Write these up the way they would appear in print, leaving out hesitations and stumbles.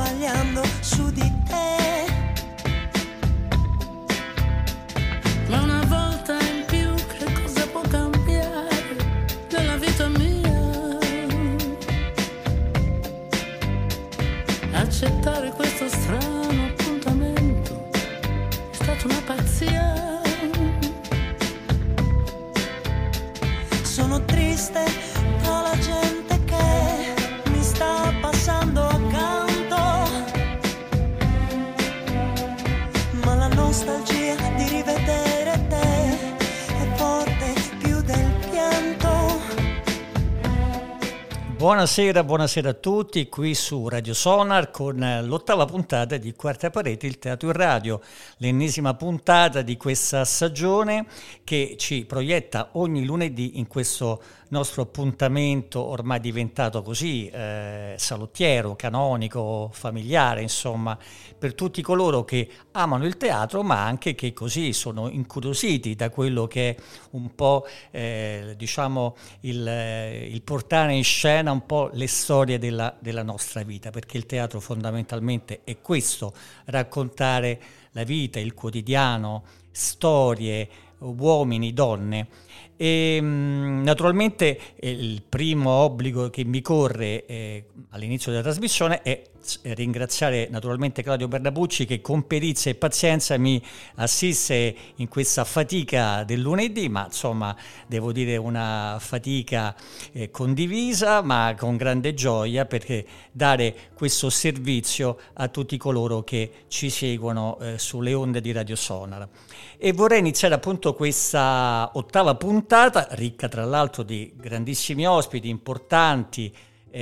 sbagliando su di te. Ma una volta in più che cosa può cambiare nella vita mia? Accettare questo strano appuntamento è stata una pazzia. Sono triste tra la gente che mi sta passando accanto, ma la nostalgia di rivedere te è forte più del pianto. Buonasera a tutti, qui su Radio Sonar con l'ottava puntata di Quarta Parete, il teatro in radio, l'ennesima puntata di questa stagione che ci proietta ogni lunedì in questo nostro appuntamento ormai diventato così salottiero, canonico, familiare, insomma, per tutti coloro che amano il teatro, ma anche che così sono incuriositi da quello che è un po' diciamo il portare in scena un po' le storie della nostra vita, perché il teatro fondamentalmente è questo, raccontare la vita, il quotidiano, storie, uomini, donne. E naturalmente il primo obbligo che mi corre all'inizio della trasmissione è ringraziare naturalmente Claudio Bernabucci che con perizia e pazienza mi assiste in questa fatica del lunedì, ma insomma devo dire una fatica condivisa ma con grande gioia, perché dare questo servizio a tutti coloro che ci seguono sulle onde di Radio Sonar. E vorrei iniziare appunto questa ottava puntata, ricca tra l'altro di grandissimi ospiti importanti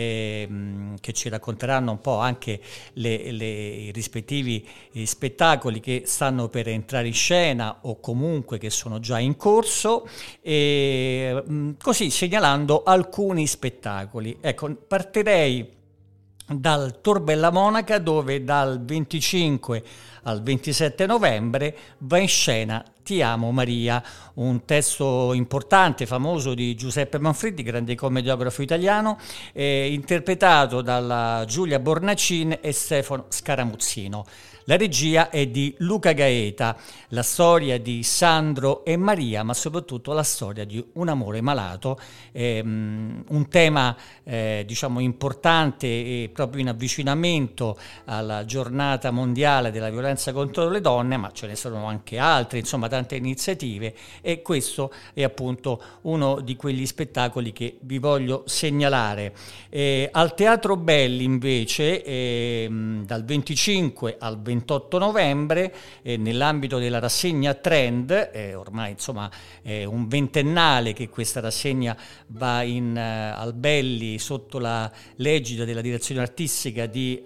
che ci racconteranno un po' anche i rispettivi spettacoli che stanno per entrare in scena o comunque che sono già in corso, e così segnalando alcuni spettacoli. Ecco, partirei dal Tor Bella Monaca, dove dal 25 al 27 novembre va in scena Ti amo Maria, un testo importante, famoso di Giuseppe Manfredi, grande commediografo italiano, interpretato dalla Giulia Bornacin e Stefano Scaramuzzino. La regia è di Luca Gaeta, la storia di Sandro e Maria, ma soprattutto la storia di un amore malato, un tema diciamo importante e proprio in avvicinamento alla giornata mondiale della violenza contro le donne, ma ce ne sono anche altre, insomma tante iniziative, e questo è appunto uno di quegli spettacoli che vi voglio segnalare. Al Teatro Belli invece dal 25 al 28 novembre nell'ambito della rassegna Trend, ormai insomma è un ventennale che questa rassegna va al Belli sotto la l'egida della direzione artistica di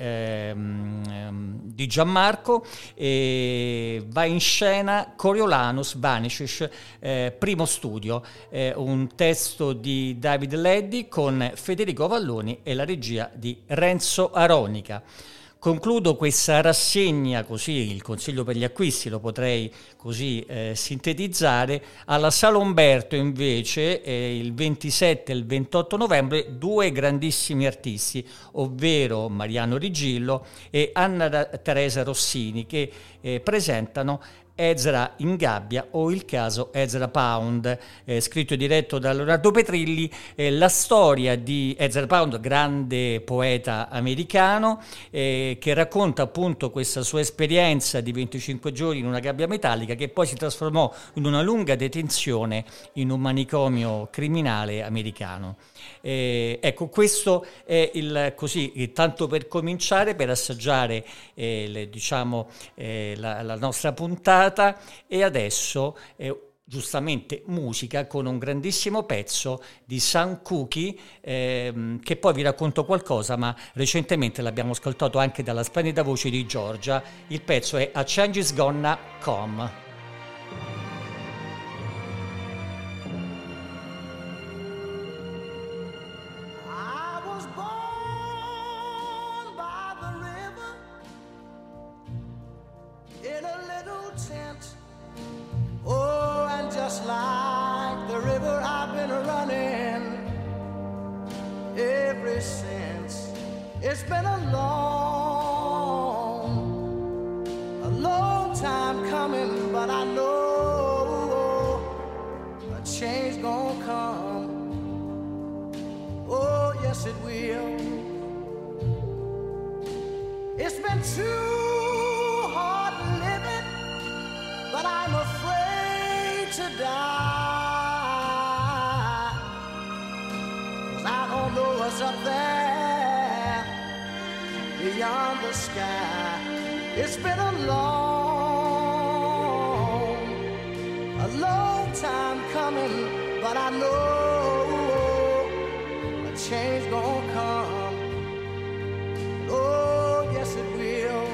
Gianmarco, va in scena Coriolanus Vanishes, primo studio, un testo di David Leddy con Federico Valloni e la regia di Renzo Aronica. Concludo questa rassegna, così il consiglio per gli acquisti lo potrei così sintetizzare. Alla Sala Umberto invece il 27 e il 28 novembre due grandissimi artisti, ovvero Mariano Rigillo e Anna Teresa Rossini, che presentano Ezra in gabbia o il caso Ezra Pound, scritto e diretto da Leonardo Petrilli, la storia di Ezra Pound, grande poeta americano, che racconta appunto questa sua esperienza di 25 giorni in una gabbia metallica che poi si trasformò in una lunga detenzione in un manicomio criminale americano. Ecco, questo è così, tanto per cominciare, per assaggiare la nostra puntata. E adesso giustamente musica con un grandissimo pezzo di Sam Cooke, che poi vi racconto qualcosa, ma recentemente l'abbiamo ascoltato anche dalla splendida voce di Giorgia. Il pezzo è A Change Is Gonna Come. Just like the river, I've been running ever since. It's been a long coming, but I know a change gonna come. Oh, yes, it will. It's been too hard living, but I'm afraid to die. 'Cause I don't know what's up there beyond the sky. It's been a long time coming, but I know a change gonna come. Oh, yes it will.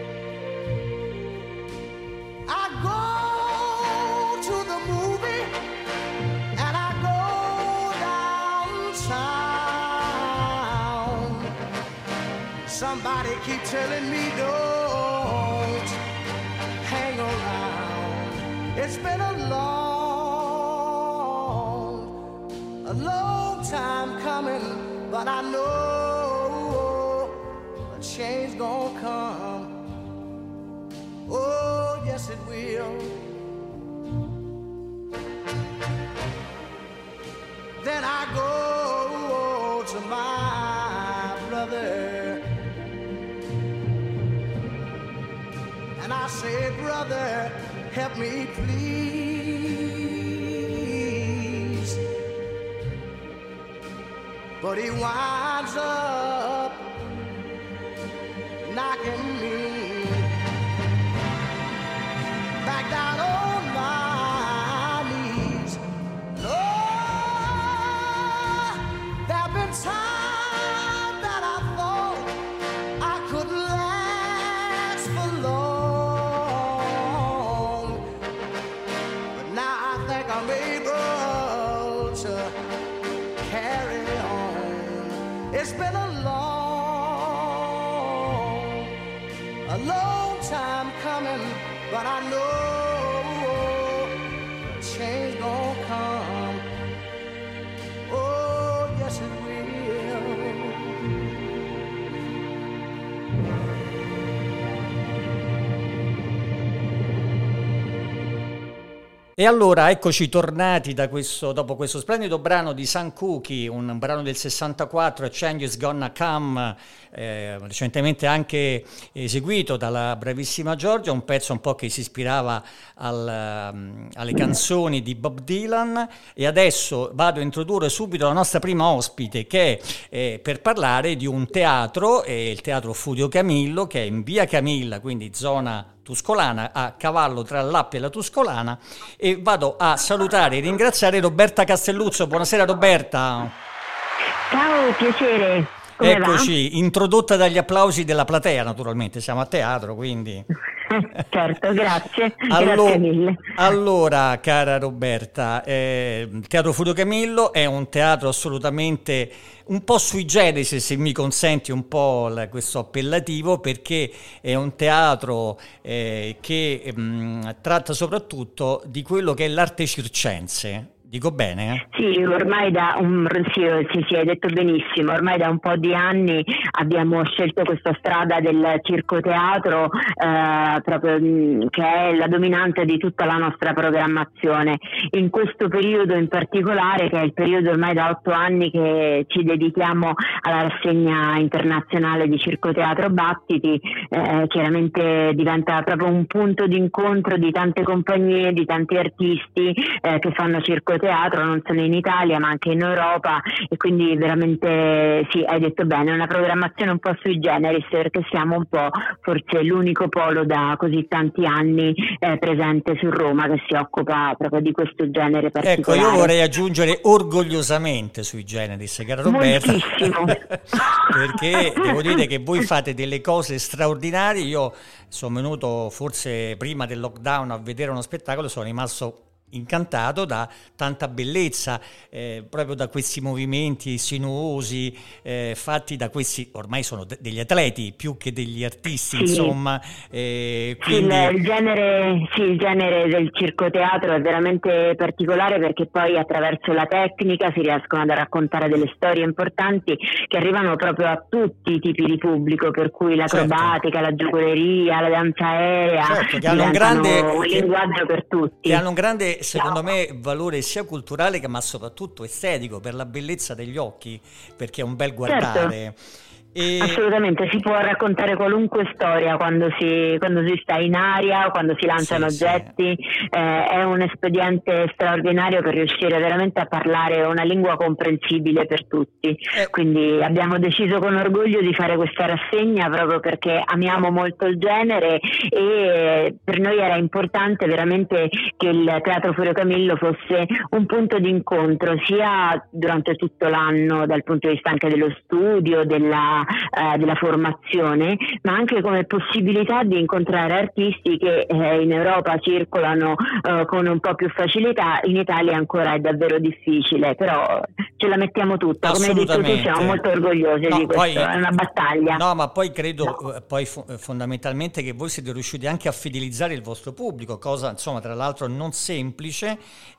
I go to the movie and I go downtown. Somebody keep telling me don't hang around. It's been a long time coming, but I know a change gonna come. Oh, yes it will. Then I go to my brother and I say, brother, help me please. But he winds up knocking me back down on my knees. Lord, there've been times that I thought I could last for long, but now I think I'm able to carry on. It's been a long time coming, but I know change gonna come. Oh, yes it will. E allora eccoci tornati dopo questo splendido brano di Sam Cooke, un brano del 64, A Change Is Gonna Come, recentemente anche eseguito dalla bravissima Giorgia, un pezzo un po' che si ispirava alle canzoni di Bob Dylan. E adesso vado a introdurre subito la nostra prima ospite, che è per parlare di un teatro, il Teatro Furio Camillo, che è in via Camilla, quindi zona tuscolana, a cavallo tra l'Appia e la Tuscolana. E vado a salutare e ringraziare Roberta Castelluzzo. Buonasera Roberta. Ciao, piacere. Come Eccoci, va? Introdotta dagli applausi della platea, naturalmente, siamo a teatro, quindi... Certo, grazie. Grazie mille. Allora, cara Roberta, il Teatro Furio Camillo è un teatro assolutamente un po' sui generis, se mi consenti un po' questo appellativo, perché è un teatro che tratta soprattutto di quello che è l'arte circense. Dico bene? Sì, ormai sì, hai detto benissimo, ormai da un po' di anni abbiamo scelto questa strada del circoteatro, proprio che è la dominante di tutta la nostra programmazione. In questo periodo in particolare, che è il periodo ormai da 8 anni che ci dedichiamo alla rassegna internazionale di circoteatro Battiti, chiaramente diventa proprio un punto di incontro di tante compagnie, di tanti artisti che fanno circoteatro, non solo in Italia ma anche in Europa, e quindi veramente sì, hai detto bene, una programmazione un po' sui generis, perché siamo un po' forse l'unico polo da così tanti anni presente su Roma che si occupa proprio di questo genere particolare. Ecco, io vorrei aggiungere orgogliosamente sui generis, cara Roberta. Moltissimo. Perché devo dire che voi fate delle cose straordinarie. Io sono venuto forse prima del lockdown a vedere uno spettacolo, sono rimasto incantato da tanta bellezza, proprio da questi movimenti sinuosi fatti da questi, ormai sono degli atleti più che degli artisti, insomma. Quindi... il genere del circoteatro è veramente particolare, perché poi attraverso la tecnica si riescono a raccontare delle storie importanti che arrivano proprio a tutti i tipi di pubblico, per cui l'acrobatica, la giocoleria, la danza aerea, che hanno un linguaggio per tutti. Che hanno un grande, secondo me, valore sia culturale ma soprattutto estetico, per la bellezza degli occhi, perché è un bel guardare. Assolutamente, si può raccontare qualunque storia quando si sta in aria, quando si lanciano oggetti. È un espediente straordinario per riuscire veramente a parlare una lingua comprensibile per tutti. Quindi abbiamo deciso con orgoglio di fare questa rassegna proprio perché amiamo molto il genere, e per noi era importante veramente che il Teatro Furio Camillo fosse un punto di incontro sia durante tutto l'anno, dal punto di vista anche dello studio, della formazione, ma anche come possibilità di incontrare artisti che in Europa circolano con un po' più facilità. In Italia ancora è davvero difficile, però ce la mettiamo tutta, come hai detto tu, siamo molto orgogliosi di questo, è una battaglia. No, ma poi credo fondamentalmente che voi siete riusciti anche a fidelizzare il vostro pubblico, cosa insomma tra l'altro non semplice,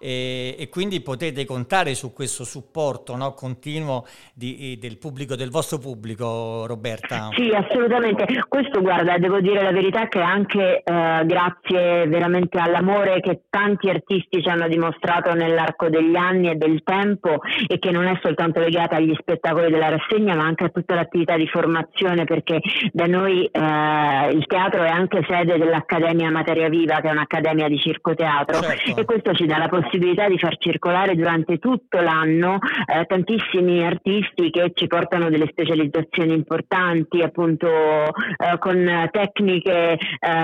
e quindi potete contare su questo supporto, no, continuo del pubblico, del vostro pubblico, Roberta. Sì, assolutamente. Questo, guarda, devo dire la verità che anche grazie veramente all'amore che tanti artisti ci hanno dimostrato nell'arco degli anni e del tempo, e che non è soltanto legata agli spettacoli della rassegna ma anche a tutta l'attività di formazione, perché da noi il teatro è anche sede dell'Accademia Materia Viva, che è un'accademia di circoteatro, e questo ci dà la possibilità di far circolare durante tutto l'anno tantissimi artisti che ci portano delle specializzazioni importanti, appunto con tecniche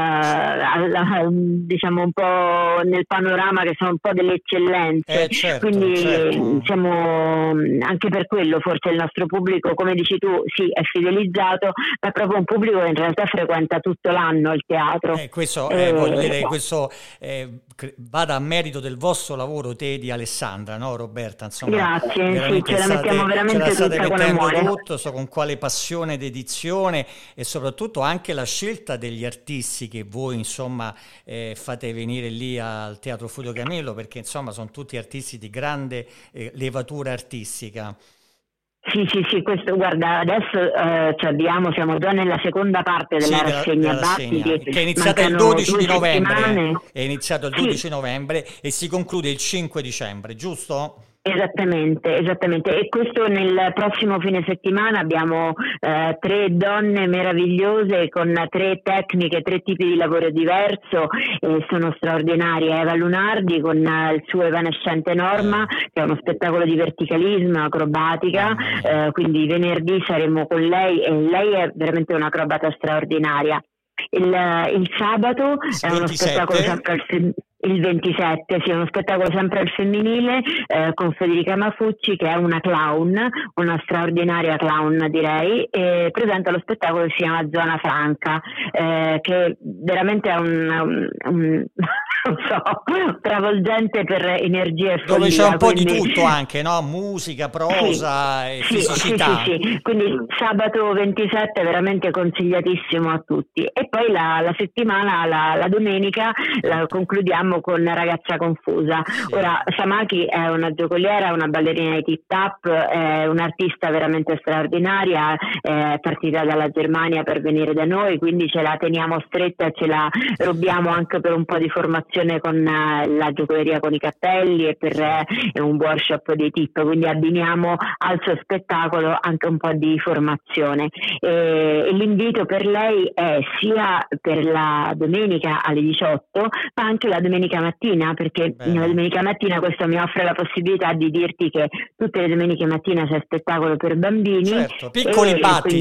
diciamo un po' nel panorama, che sono un po' delle eccellenze, quindi siamo anche per quello forse il nostro pubblico, come dici tu, sì, è fidelizzato, ma è proprio un pubblico che in realtà frequenta tutto l'anno il teatro. Questo voglio dire, questo vada a merito del vostro lavoro, te di Alessandra, no Roberta? Insomma, grazie, sì, ce la mettiamo veramente tutta con amore. Tutto, so con quale passione, dedizione, e soprattutto anche la scelta degli artisti che voi insomma fate venire lì al Teatro Furio Camillo, perché insomma sono tutti artisti di grande levatura artistica. Sì, questo, guarda, adesso siamo già nella seconda parte della rassegna Battiti, che è iniziata il 12 di novembre. È iniziato il 12 novembre e si conclude il 5 dicembre, giusto? Esattamente, e questo nel prossimo fine settimana abbiamo 3 donne meravigliose con 3 tecniche, 3 tipi di lavoro diverso, sono straordinarie. Eva Lunardi con il suo Evanescente Norma, che è uno spettacolo di verticalismo, acrobatica, quindi venerdì saremo con lei, e lei è veramente un'acrobata straordinaria. Il sabato è uno spettacolo sempre il 27, sì, uno spettacolo sempre al femminile con Federica Mafucci, che è una clown, una straordinaria clown direi, e presenta lo spettacolo che si chiama Zona Franca, che veramente è un non so, travolgente per energia e follia. Dove c'è un po' di tutto anche, no? Musica, prosa e fisicità. Sì. Quindi sabato 27 è veramente consigliatissimo a tutti. E poi la settimana, la domenica, la concludiamo con Ragazza Confusa. Ora, Samaki è una giocoliera, una ballerina di tip-tap, è un'artista veramente straordinaria, è partita dalla Germania per venire da noi, quindi ce la teniamo stretta e ce la rubiamo anche per un po' di formazione con la giocoleria con i cappelli e per un workshop di tip, quindi abbiniamo al suo spettacolo anche un po' di formazione, e l'invito per lei è sia per la domenica alle 18 ma anche la domenica mattina, perché la domenica mattina questo mi offre la possibilità di dirti che tutte le domeniche mattina c'è spettacolo per bambini, piccoli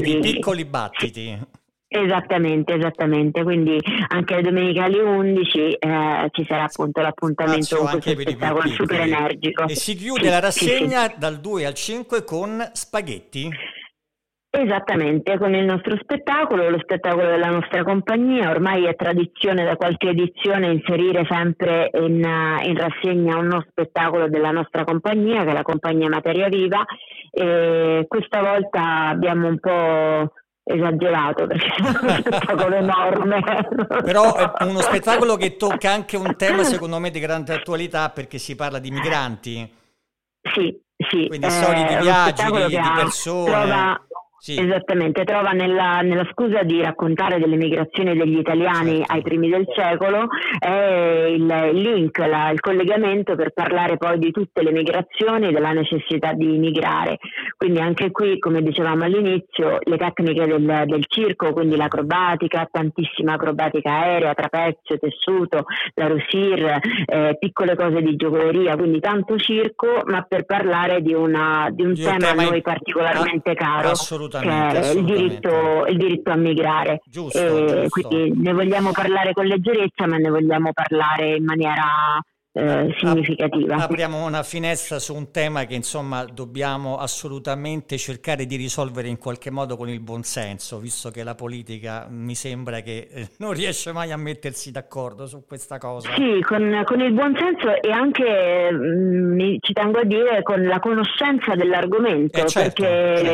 battiti. Esattamente, quindi anche la domenica alle 11 ci sarà appunto l'appuntamento con questo spettacolo super energico. E si chiude la rassegna dal 2 al 5 con Spaghetti? Esattamente, con il nostro spettacolo, lo spettacolo della nostra compagnia. Ormai è tradizione da qualche edizione inserire sempre in rassegna uno spettacolo della nostra compagnia, che è la compagnia Materia Viva, e questa volta abbiamo un po' esagerato perché è uno spettacolo enorme. Però è uno spettacolo che tocca anche un tema secondo me di grande attualità, perché si parla di migranti. Sì, quindi storie di viaggi, di persone. Sì. Esattamente, trova nella scusa di raccontare delle migrazioni degli italiani, certo, ai primi del secolo, il link, il collegamento per parlare poi di tutte le migrazioni e della necessità di migrare. Quindi anche qui, come dicevamo all'inizio, le tecniche del circo, quindi l'acrobatica, tantissima acrobatica aerea, trapezio, tessuto, la rusir, piccole cose di giocoleria, quindi tanto circo, ma per parlare di un tema a noi particolarmente caro. Assolutamente. Che è il diritto a migrare. Giusto. Quindi ne vogliamo parlare con leggerezza, ma ne vogliamo parlare in maniera significativa. Apriamo una finestra su un tema che insomma dobbiamo assolutamente cercare di risolvere in qualche modo con il buonsenso, visto che la politica mi sembra che non riesce mai a mettersi d'accordo su questa cosa. Sì, con il buonsenso e anche ci tengo a dire con la conoscenza dell'argomento, certo.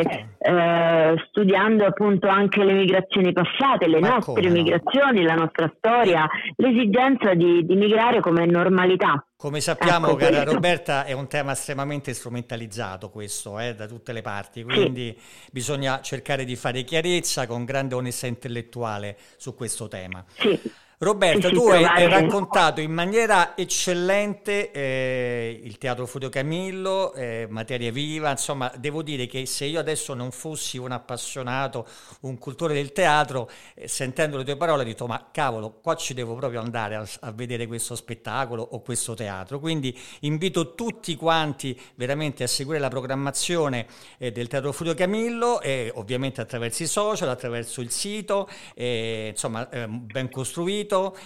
Studiando appunto anche le migrazioni passate, le nostre migrazioni, la nostra storia, l'esigenza di migrare come normalità. Come sappiamo, cara Roberta, è un tema estremamente strumentalizzato questo, da tutte le parti, quindi bisogna cercare di fare chiarezza con grande onestà intellettuale su questo tema. Sì. Roberta, tu hai raccontato in maniera eccellente il Teatro Furio Camillo, Materia Viva, insomma devo dire che se io adesso non fossi un appassionato, un cultore del teatro, sentendo le tue parole ho detto ma cavolo, qua ci devo proprio andare a vedere questo spettacolo o questo teatro, quindi invito tutti quanti veramente a seguire la programmazione del Teatro Furio Camillo, ovviamente attraverso i social, attraverso il sito, insomma ben costruito,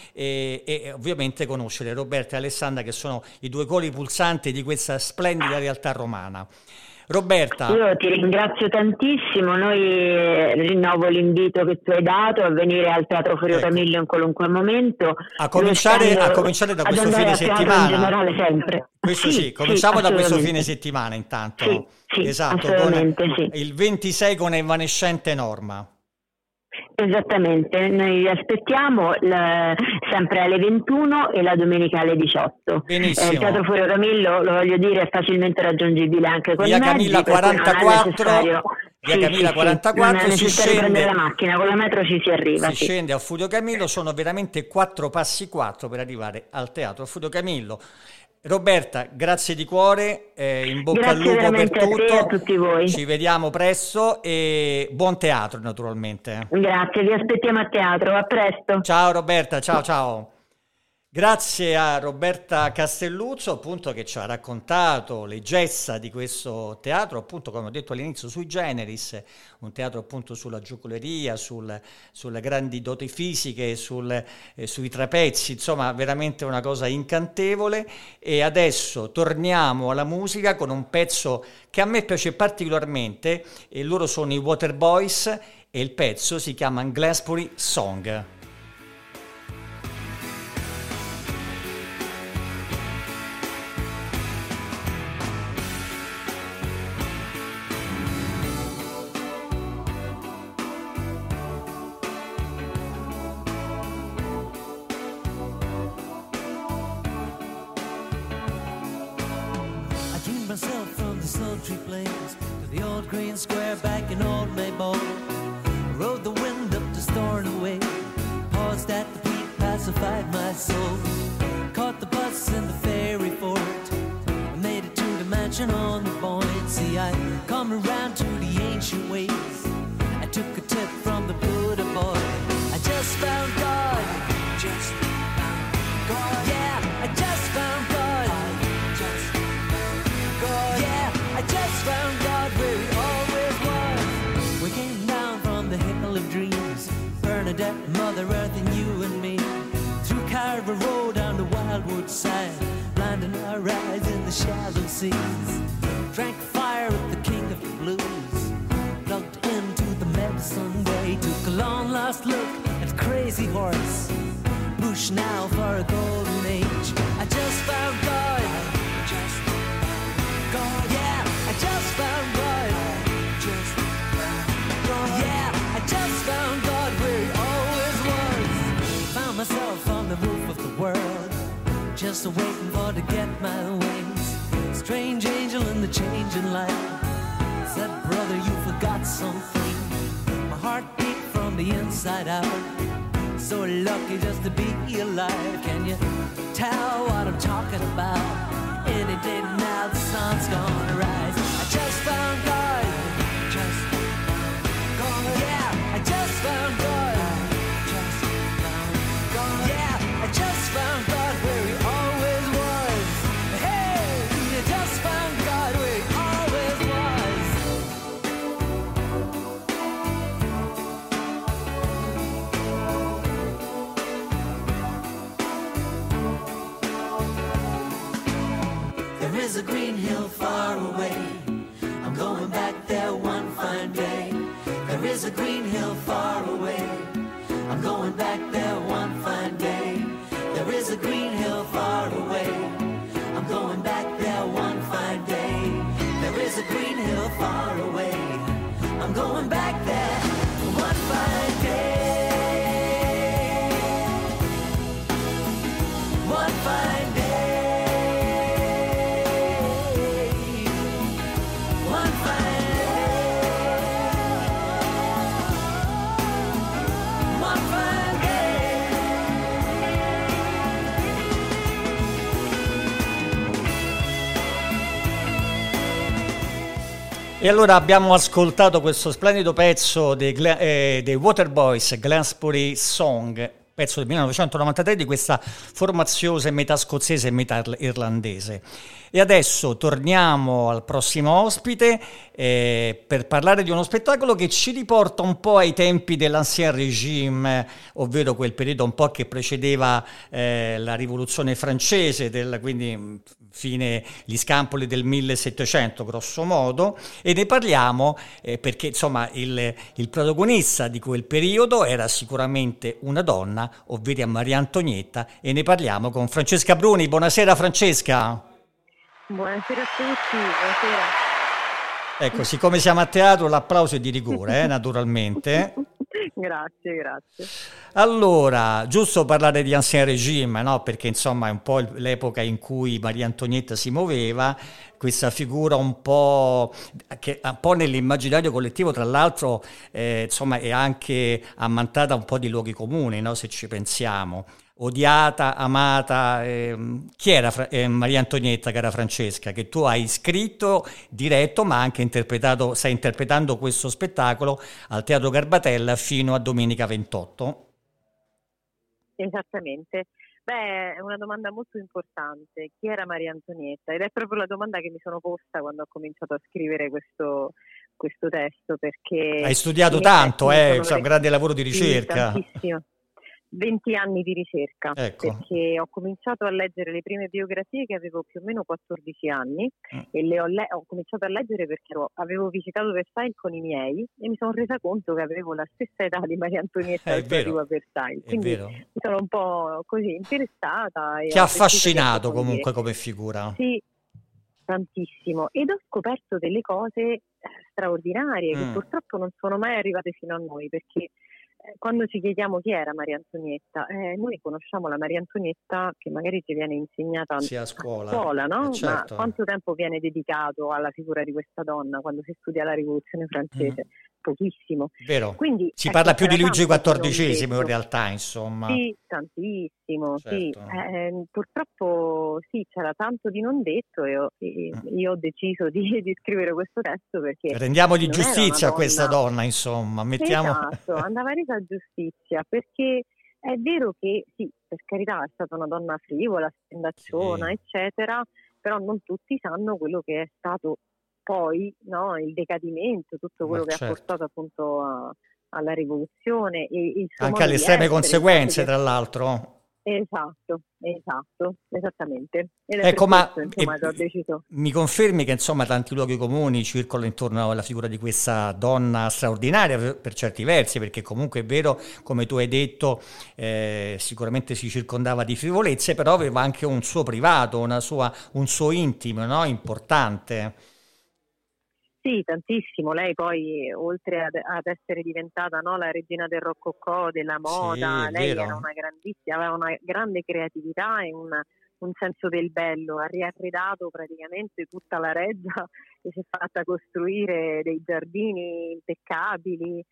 e ovviamente conoscere Roberta e Alessandra, che sono i due coli pulsanti di questa splendida realtà romana. Roberta, io ti ringrazio tantissimo, noi rinnovo l'invito che tu hai dato a venire al Teatro Furio Camillo in qualunque momento, a cominciare da questo fine settimana, in generale sempre. Questo cominciamo da questo fine settimana intanto, esatto, il 26 con Evanescente Norma. Esattamente, noi vi aspettiamo sempre alle 21 e la domenica alle 18. Benissimo. Il Teatro Furio Camillo, lo voglio dire, è facilmente raggiungibile anche con via Camilla 44, via Camilla 44, non è necessario prendere la macchina, con la metro ci si arriva. Si scende a Furio Camillo, sono veramente 4 passi 4 per arrivare al Teatro Furio Camillo. Roberta, grazie di cuore, in bocca al lupo per tutto, a tutti voi. Ci vediamo presto e buon teatro naturalmente. Grazie, vi aspettiamo a teatro, a presto. Ciao Roberta, ciao. Grazie a Roberta Castelluzzo, appunto, che ci ha raccontato le gesta di questo teatro, appunto, come ho detto all'inizio, sui generis, un teatro appunto sulla giocoleria, sulle grandi doti fisiche, sui trapezzi, insomma veramente una cosa incantevole. E adesso torniamo alla musica con un pezzo che a me piace particolarmente, e loro sono i Waterboys e il pezzo si chiama Glassbury Song. Myself from the sultry plains to the old green square back in old Maybole. Rode the wind up to Stornoway, paused at the peak, pacified my soul. Caught the bus in the ferry fort, I made it to the mansion on the point. See, I come around to the ancient ways, I took a tip from the Buddha boy. I just found God, just found God. Yeah, I just found God. I just found God where he always was. We came down from the hill of dreams, Bernadette, Mother Earth and you and me, through Carver Road down the Wildwood side, blinding our eyes in the shallow seas. Drank fire with the king of the blues, plugged into Sunday, took a long last look at Crazy Horse. Bush now for a golden age. I just found God. God, yeah, I just found God. Yeah, I just found God where he always was. Found myself on the roof of the world, just waiting for to get my wings. Strange angel in the changing light said, brother, you forgot something. My heart beat from the inside out. So lucky just to be alive. Can you tell what I'm talking about? Any day now the sun's gonna rise. I just found God. Just found God. Yeah, I just found God. Just found God. Yeah, I just found God where he always was. Hey, I just found God where he always was. There is a green hill far away. I'm going back there one fine day. There is a green hill far away. I'm going back there one fine day. There is a green hill far away. I'm going back there one fine day. There is a green hill far away. I'm going back there one fine day. One fine day. One fine day. One fine day. E allora abbiamo ascoltato questo splendido pezzo dei Waterboys, Glansbury Song, pezzo del 1993 di questa formazione metà scozzese e metà irlandese. E adesso torniamo al prossimo ospite per parlare di uno spettacolo che ci riporta un po' ai tempi dell'Ancien Régime, ovvero quel periodo un po' che precedeva la rivoluzione francese, quindi fine gli scampoli del 1700 grosso modo, e ne parliamo perché insomma il protagonista di quel periodo era sicuramente una donna, ovvero Maria Antonietta, e ne parliamo con Francesca Bruni. Buonasera Francesca. Buonasera a tutti, buonasera. Ecco, siccome siamo a teatro l'applauso è di rigore, naturalmente. Grazie. Allora, giusto parlare di Ancien Régime, no? Perché insomma è un po' l'epoca in cui Maria Antonietta si muoveva, questa figura un po' che un po' nell'immaginario collettivo, tra l'altro insomma è anche ammantata un po' di luoghi comuni, no? Se ci pensiamo. Odiata, amata, chi era Maria Antonietta, cara Francesca, che tu hai scritto, diretto, ma anche interpretato, stai interpretando questo spettacolo al Teatro Garbatella fino a domenica 28? Esattamente. Beh, è una domanda molto importante. Chi era Maria Antonietta? Ed è proprio la domanda che mi sono posta quando ho cominciato a scrivere questo testo, perché... Hai studiato tanto, è un grande lavoro di ricerca. Sì, tantissimo. 20 anni di ricerca, ecco. Perché ho cominciato a leggere le prime biografie che avevo più o meno 14 anni e le ho cominciato a leggere perché avevo visitato Versailles con i miei e mi sono resa conto che avevo la stessa età di Maria Antonietta al suo arrivo a Versailles, quindi mi sono un po' così interessata. Ti ha affascinato comunque come figura? Sì, tantissimo, ed ho scoperto delle cose straordinarie che purtroppo non sono mai arrivate fino a noi, perché quando ci chiediamo chi era Maria Antonietta, noi conosciamo la Maria Antonietta che magari ci viene insegnata a scuola, no? Certo. Ma quanto tempo viene dedicato alla figura di questa donna quando si studia la Rivoluzione francese? Pochissimo. Vero. Quindi, si parla più di Luigi XIV in realtà, insomma. Sì, tantissimo, certo. Sì. Purtroppo sì, c'era tanto di non detto e io ho deciso di scrivere questo testo perché... Rendiamogli giustizia a questa donna, insomma. Esatto, andava resa giustizia, perché è vero che sì, per carità è stata una donna frivola, spendacciona, eccetera, però non tutti sanno quello che è stato poi, no, il decadimento, tutto quello che ha portato appunto alla rivoluzione e il suo anche alle estreme conseguenze, tra l'altro. Esatto, esattamente. Ed è Ecco, per ma questo, insomma, che ho deciso. mi confermi che insomma tanti luoghi comuni circolano intorno alla figura di questa donna straordinaria per certi versi, perché comunque è vero, come tu hai detto, sicuramente si circondava di frivolezze, però aveva anche un suo privato, un suo intimo, no? Importante. Sì, tantissimo. Lei poi, oltre ad essere diventata, no, la regina del rococò, della Sì, moda, è lei era vero. una grandissima, aveva una grande creatività e un senso del bello. Ha riarredato praticamente tutta la reggia e si è fatta costruire dei giardini impeccabili,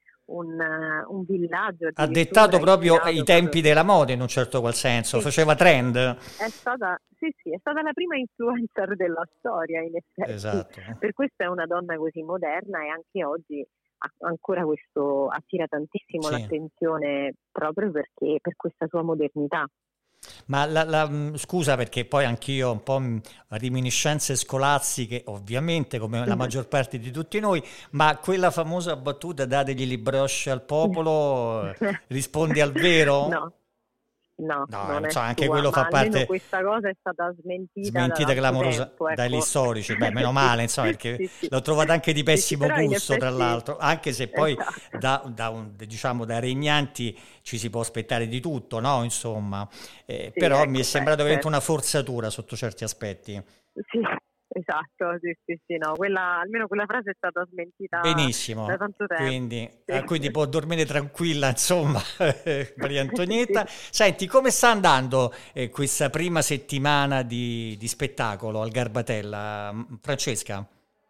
un villaggio Ha addirittura dettato proprio i ispirato proprio. tempi della moda in un certo qual senso, Sì, faceva trend. sì, è stata la prima influencer della storia, in effetti. Esatto. Per questo è una donna così moderna e anche oggi ancora questo attira tantissimo Sì. l'attenzione proprio perché per questa sua modernità. Ma scusa perché poi anch'io un po' reminiscenze scolastiche, ovviamente, come la maggior parte di tutti noi, ma quella famosa battuta dategli li brioche al popolo risponde al vero? No, No, non è insomma, anche sua, quello ma fa almeno parte questa cosa è stata smentita da smentita tanto clamorosa tempo, dagli ecco. storici. Beh, meno male, insomma, perché Sì. l'ho trovata anche di Sì, pessimo però in gusto, tra effetti l'altro, anche se poi esatto. diciamo, da regnanti ci si può aspettare di tutto, no? Insomma, Sì, però mi è ecco, sembrato veramente certo. una forzatura sotto certi aspetti. Sì, esatto, sì, no, almeno quella frase è stata smentita Benissimo, da tanto tempo. quindi, Sì. quindi può dormire tranquilla, insomma, Maria Sì. Antonietta. Senti, come sta andando questa prima settimana di spettacolo al Garbatella, Francesca?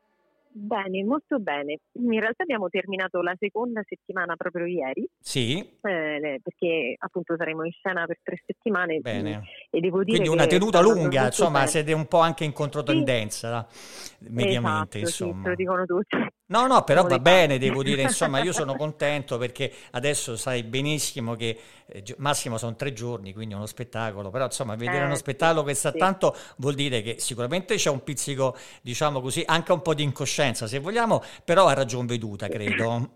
Bene, molto bene. In realtà abbiamo terminato la seconda settimana proprio ieri, Sì, perché appunto saremo in scena per 3 settimane bene. e devo dire Quindi una che sta tenuta andando lunga, molto insomma, bene. siete un po' anche in Sì, controtendenza, mediamente, esatto, sì, te lo insomma. dicono tutti. No, però Siamo va dei bene, pazzi. devo dire, insomma, io sono contento perché adesso sai benissimo che massimo sono 3 giorni, quindi è uno spettacolo, però insomma, vedere uno Sì, spettacolo che sta sì. tanto vuol dire che sicuramente c'è un pizzico, diciamo così, anche un po' di incoscienza, se vogliamo, però a ragion veduta, credo.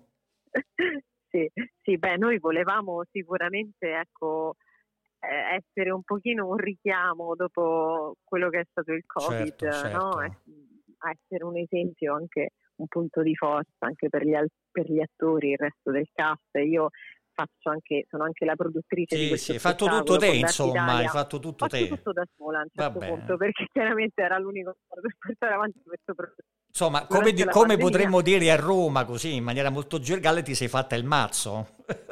Sì, beh, noi volevamo sicuramente, ecco, essere un pochino un richiamo dopo quello che è stato il Covid, Certo, no? certo. A essere un esempio, anche un punto di forza anche per gli attori, il resto del cast. Io sono anche la produttrice di Sì, questo hai fatto tutto spettacolo te, con l'Arte insomma, hai Italia. fatto tutto Faccio te. tutto da sola a un certo Vabbè. punto, perché chiaramente era l'unico modo per portare avanti questo progetto Insomma, durante la come pandemia. potremmo dire a Roma, così, in maniera molto gergale, ti sei fatta il mazzo.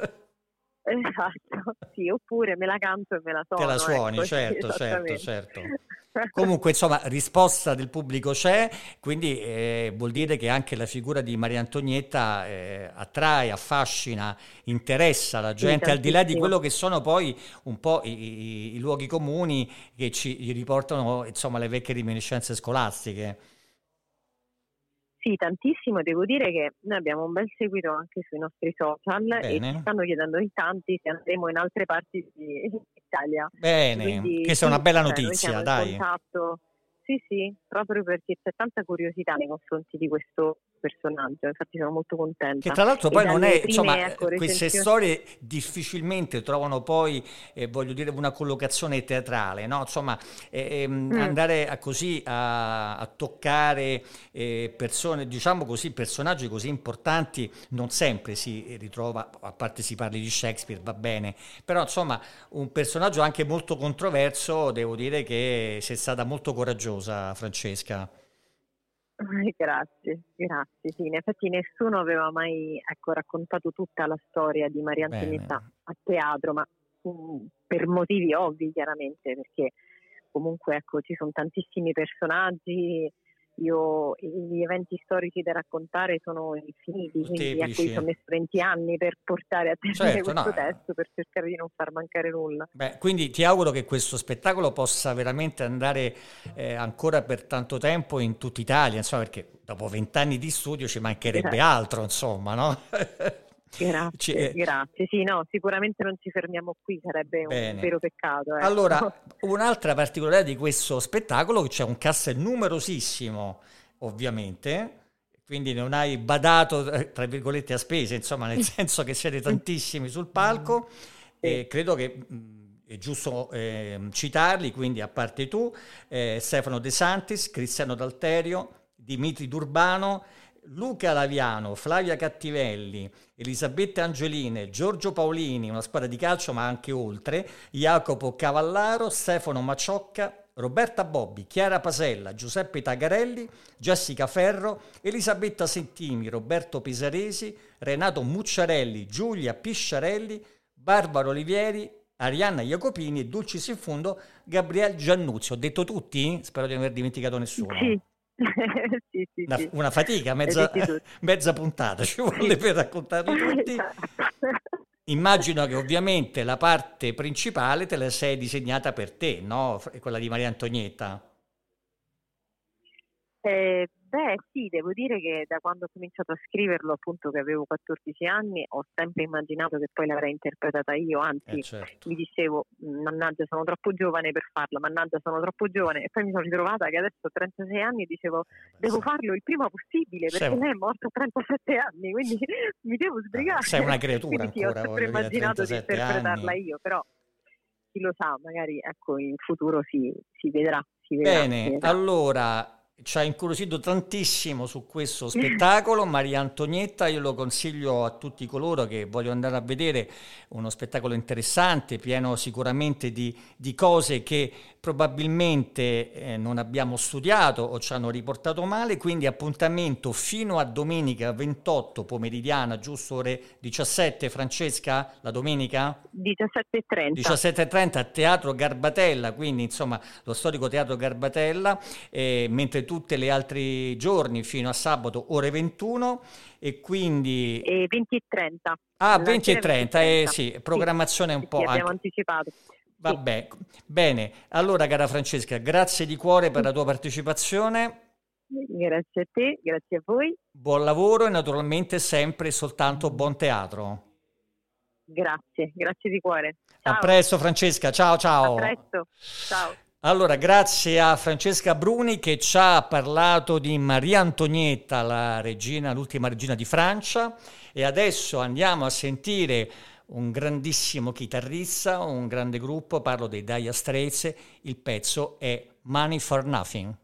Esatto, sì, oppure me la canto e me la Te la suono, suoni, ecco, sì, certo, certo, esattamente. certo. Comunque, insomma, risposta del pubblico c'è, quindi vuol dire che anche la figura di Maria Antonietta attrae, affascina, interessa la Sì, gente, al di là di tantissimo. quello che sono poi un po' i luoghi comuni che ci riportano, insomma, le vecchie reminiscenze scolastiche. Sì, tantissimo, e devo dire che noi abbiamo un bel seguito anche sui nostri social e ci Bene, stanno chiedendo in tanti se andremo in altre parti d'Italia. bene, Quindi questa è una sì, bella cioè noi siamo notizia, in dai. contatto, sì, proprio perché c'è tanta curiosità nei confronti di questo personaggio, infatti sono molto Che contenta. tra l'altro E poi non dalle è, prime, insomma, ecco, queste recensioni. storie difficilmente trovano poi, voglio dire, una collocazione teatrale, no? Insomma, Mm. andare a toccare persone, diciamo così, personaggi così importanti non sempre si ritrova, a parte si parli di Shakespeare, va bene, però insomma un personaggio anche molto controverso, devo dire che sei stata molto coraggiosa, Francesca. Grazie. Sì, in effetti nessuno aveva mai, ecco, raccontato tutta la storia di Maria Bene. Antonietta a teatro, ma per motivi ovvi chiaramente, perché comunque ecco, ci sono tantissimi personaggi, gli eventi storici da raccontare sono infiniti, quindi ecco, io ci ho Molteplici. messo 20 anni per portare a termine Certo, no. questo testo, per cercare di non far mancare nulla. Beh, quindi ti auguro che questo spettacolo possa veramente andare ancora per tanto tempo in tutta Italia, insomma, perché dopo 20 anni di studio ci mancherebbe Grazie. altro, insomma, no? Grazie. Sì, no, sicuramente non ci fermiamo qui, sarebbe un Bene. vero peccato, ecco. Allora, un'altra particolarità di questo spettacolo, c'è un cast numerosissimo, ovviamente, quindi non hai badato, tra virgolette, a spese, insomma, nel senso che siete tantissimi sul palco Sì. e credo che è giusto citarli, quindi a parte tu, Stefano De Santis, Cristiano D'Alterio, Dimitri D'Urbano, Luca Laviano, Flavia Cattivelli, Elisabetta Angeline, Giorgio Paolini, una squadra di calcio ma anche oltre, Jacopo Cavallaro, Stefano Maciocca, Roberta Bobbi, Chiara Pasella, Giuseppe Tagarelli, Jessica Ferro, Elisabetta Settimi, Roberto Pesaresi, Renato Mucciarelli, Giulia Pisciarelli, Barbara Olivieri, Arianna Jacopini e dulcis in fundo Gabriele Giannuzzi. Ho detto tutti? Spero di non aver dimenticato nessuno. Sì. sì. Una fatica, mezza puntata ci vuole per raccontarli tutti. Immagino che ovviamente la parte principale te la sei disegnata per te, no? Quella di Maria Antonietta. Sì, devo dire che da quando ho cominciato a scriverlo, appunto che avevo 14 anni, ho sempre immaginato che poi l'avrei interpretata io, anzi certo. Mi dicevo, mannaggia sono troppo giovane per farla, mannaggia sono troppo giovane, e poi mi sono ritrovata che adesso ho 36 anni e dicevo devo farlo il prima possibile, perché lei è morta a 37 anni, quindi mi devo sbrigare. Sei una creatura quindi, ancora, ho sempre immaginato di interpretarla anni. io, però chi lo sa, magari ecco in futuro si vedrà. Bene, allora ci ha incuriosito tantissimo su questo spettacolo Maria Antonietta, io lo consiglio a tutti coloro che vogliono andare a vedere, uno spettacolo interessante, pieno sicuramente di cose che probabilmente non abbiamo studiato o ci hanno riportato male, quindi appuntamento fino a domenica 28 pomeridiana, giusto ore 17, Francesca, la domenica? 17:30. 17:30 a Teatro Garbatella, quindi insomma lo storico Teatro Garbatella, mentre tutti gli altri giorni fino a sabato ore 21 e quindi... 20:30. 20:30, sì, programmazione un po'... Sì, abbiamo anticipato. Vabbè, bene. Allora, cara Francesca, grazie di cuore per la tua partecipazione. Grazie a te, grazie a voi. Buon lavoro e naturalmente sempre e soltanto buon teatro. Grazie di cuore. Ciao. A presto Francesca, ciao. A presto, ciao. Allora, grazie a Francesca Bruni che ci ha parlato di Maria Antonietta, l'ultima regina di Francia, e adesso andiamo a sentire un grandissimo chitarrista, un grande gruppo, parlo dei Dire Straits, il pezzo è Money for Nothing.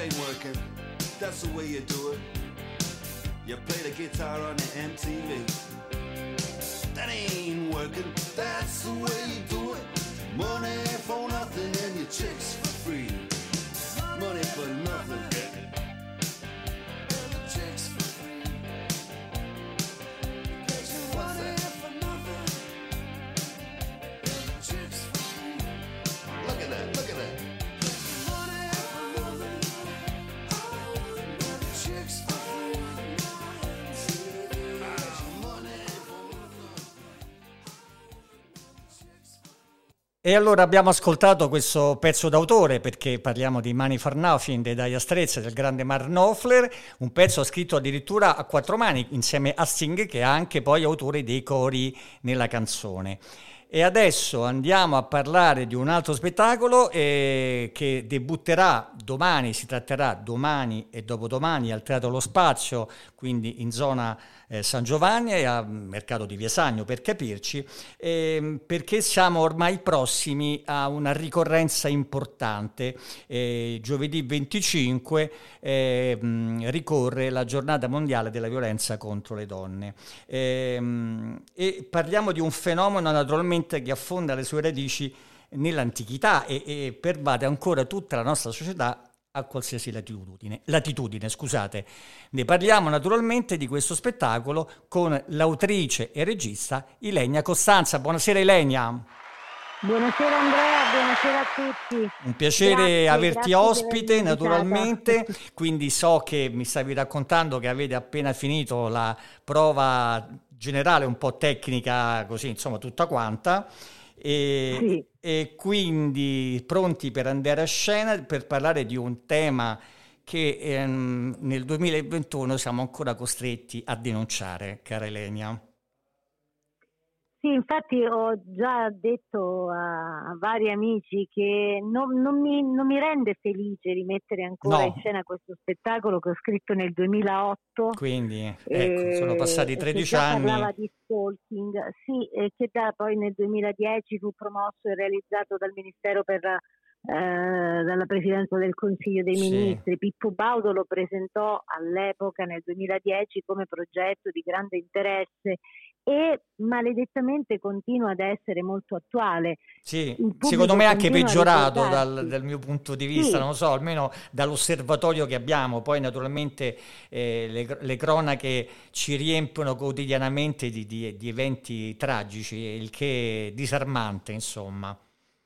ain't working. That's the way you do it. You play the guitar on the MTV. That ain't working. That's the way you do it. Money for nothing and your chicks for free. Money for nothing. And the chicks for free. Money for nothing. And the chicks for free. Look at that, look at that. Money for nothing. And the chicks for free. Money for nothing. E allora abbiamo ascoltato questo pezzo d'autore, perché parliamo di Money for Nothing dei Dire Straits, del grande Mark Knopfler, un pezzo scritto addirittura a quattro mani insieme a Sting, che è anche poi autore dei cori nella canzone. E adesso andiamo a parlare di un altro spettacolo che debutterà domani, si tratterà domani e dopodomani al Teatro Lo Spazio, quindi in zona San Giovanni e a Mercato di Via Sagno, per capirci, perché siamo ormai prossimi a una ricorrenza importante. Giovedì 25 ricorre la giornata mondiale della violenza contro le donne, e parliamo di un fenomeno naturalmente che affonda le sue radici nell'antichità e pervade ancora tutta la nostra società a qualsiasi latitudine, scusate. Ne parliamo naturalmente di questo spettacolo con l'autrice e regista Ilenia Costanza. Buonasera Ilenia. Buonasera Andrea, buonasera a tutti. Un piacere averti ospite, naturalmente. Invitata. Quindi so che mi stavi raccontando che avete appena finito la prova generale, un po' tecnica, così insomma tutta quanta. Sì. E quindi pronti per andare a scena per parlare di un tema che nel 2021 siamo ancora costretti a denunciare, cara Ilenia. Sì, infatti ho già detto a vari amici che non mi rende felice rimettere ancora in scena questo spettacolo che ho scritto nel 2008. Quindi ecco, sono passati 13 anni. Parlava di stalking, sì, che poi nel 2010 fu promosso e realizzato dal Ministero dalla Presidenza del Consiglio dei Ministri. Sì. Pippo Baudo lo presentò all'epoca nel 2010 come progetto di grande interesse e maledettamente continua ad essere molto attuale. Sì, secondo me anche peggiorato dal mio punto di vista, non lo so, almeno dall'osservatorio che abbiamo. Poi naturalmente le cronache ci riempiono quotidianamente di eventi tragici, il che è disarmante, insomma.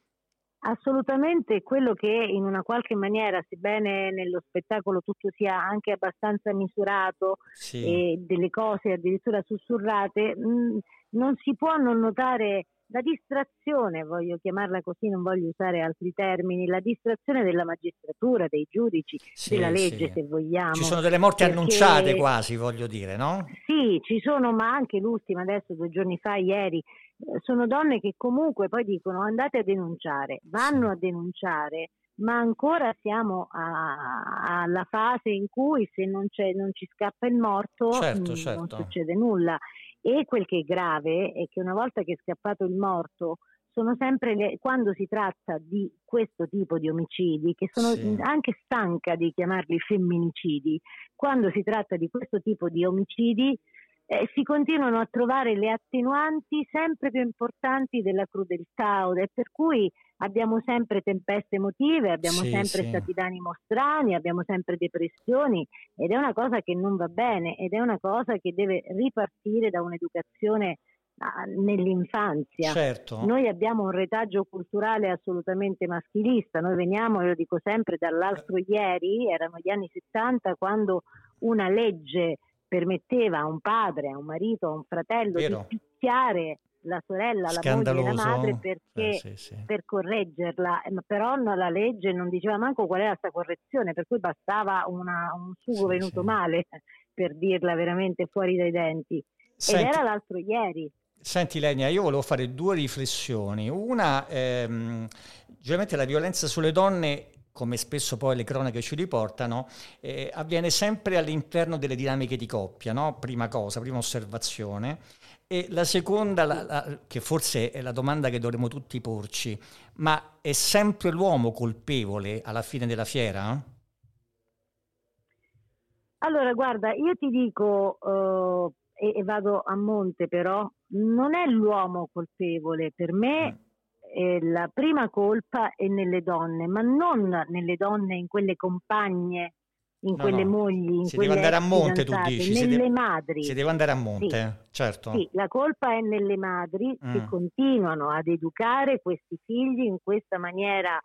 Assolutamente, quello che in una qualche maniera, sebbene nello spettacolo tutto sia anche abbastanza misurato e delle cose addirittura sussurrate, non si può non notare la distrazione, voglio chiamarla così, non voglio usare altri termini, la distrazione della magistratura, dei giudici, della legge, se vogliamo. Ci sono delle morti annunciate quasi, voglio dire, no? Sì, ci sono, ma anche l'ultima adesso, 2 giorni fa, ieri, sono donne che comunque poi dicono andate a denunciare, vanno a denunciare, ma ancora siamo alla fase in cui se non ci scappa il morto non succede nulla. E quel che è grave è che una volta che è scappato il morto sono sempre quando si tratta di questo tipo di omicidi, che sono anche stanca di chiamarli femminicidi, quando si tratta di questo tipo di omicidi si continuano a trovare le attenuanti sempre più importanti della crudeltà, per cui abbiamo sempre tempeste emotive, abbiamo sempre stati d'animo strani, abbiamo sempre depressioni, ed è una cosa che non va bene, ed è una cosa che deve ripartire da un'educazione nell'infanzia. Certo. Noi abbiamo un retaggio culturale assolutamente maschilista, noi veniamo, io dico sempre, dall'altro ieri, erano gli anni 70, quando una legge permetteva a un padre, a un marito, a un fratello di picchiare la sorella, la moglie e la madre perché per correggerla, però la legge non diceva manco qual era sta correzione, per cui bastava un sugo venuto male per dirla veramente fuori dai denti. Ed era l'altro ieri. Senti Ilenia, io volevo fare 2 riflessioni. Una, generalmente la violenza sulle donne, come spesso poi le cronache ci riportano, avviene sempre all'interno delle dinamiche di coppia, no? Prima osservazione. E la seconda, che forse è la domanda che dovremmo tutti porci, ma è sempre l'uomo colpevole alla fine della fiera? Allora, guarda, io ti dico, e vado a monte però, non è l'uomo colpevole, per me la prima colpa è nelle donne, ma non nelle donne, in quelle compagne, in quelle mogli, in si quelle deve andare a monte, tu fidanzate, dici, nelle madri. si deve andare a monte, certo. Sì, la colpa è nelle madri che continuano ad educare questi figli in questa maniera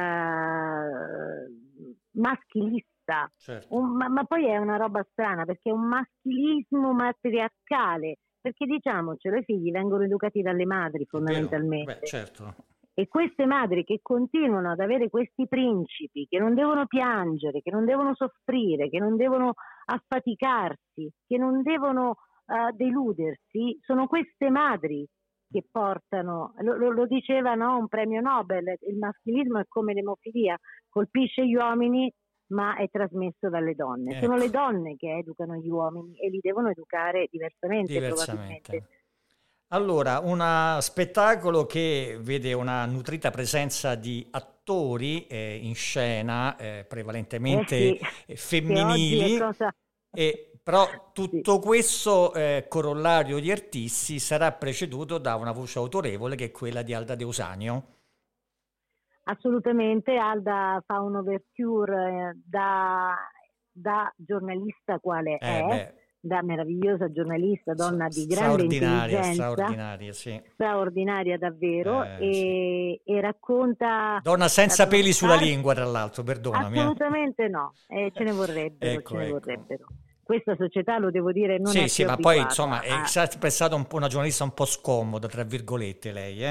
maschilista. Certo. Ma poi è una roba strana, perché è un maschilismo matriarcale, perché diciamocelo, i figli vengono educati dalle madri fondamentalmente. Beh, certo. E queste madri che continuano ad avere questi principi, che non devono piangere, che non devono soffrire, che non devono affaticarsi, che non devono deludersi, sono queste madri che portano, lo diceva, no, un premio Nobel, il maschilismo è come l'emofilia, colpisce gli uomini ma è trasmesso dalle donne. Ecco. Sono le donne che educano gli uomini e li devono educare diversamente. Probabilmente. Allora, un spettacolo che vede una nutrita presenza di attori in scena, prevalentemente femminili, però tutto questo corollario di artisti sarà preceduto da una voce autorevole che è quella di Alda Deusanio. Assolutamente, Alda fa un'ouverture da giornalista quale è. Da meravigliosa giornalista, donna di grande intelligenza, straordinaria davvero, e racconta... Donna senza peli sulla lingua, tra l'altro, perdonami. Assolutamente no, ce ne vorrebbero, vorrebbero. Questa società, lo devo dire, non è più ma abituata. poi insomma è sempre stata un po' una giornalista un po' scomoda, tra virgolette, lei,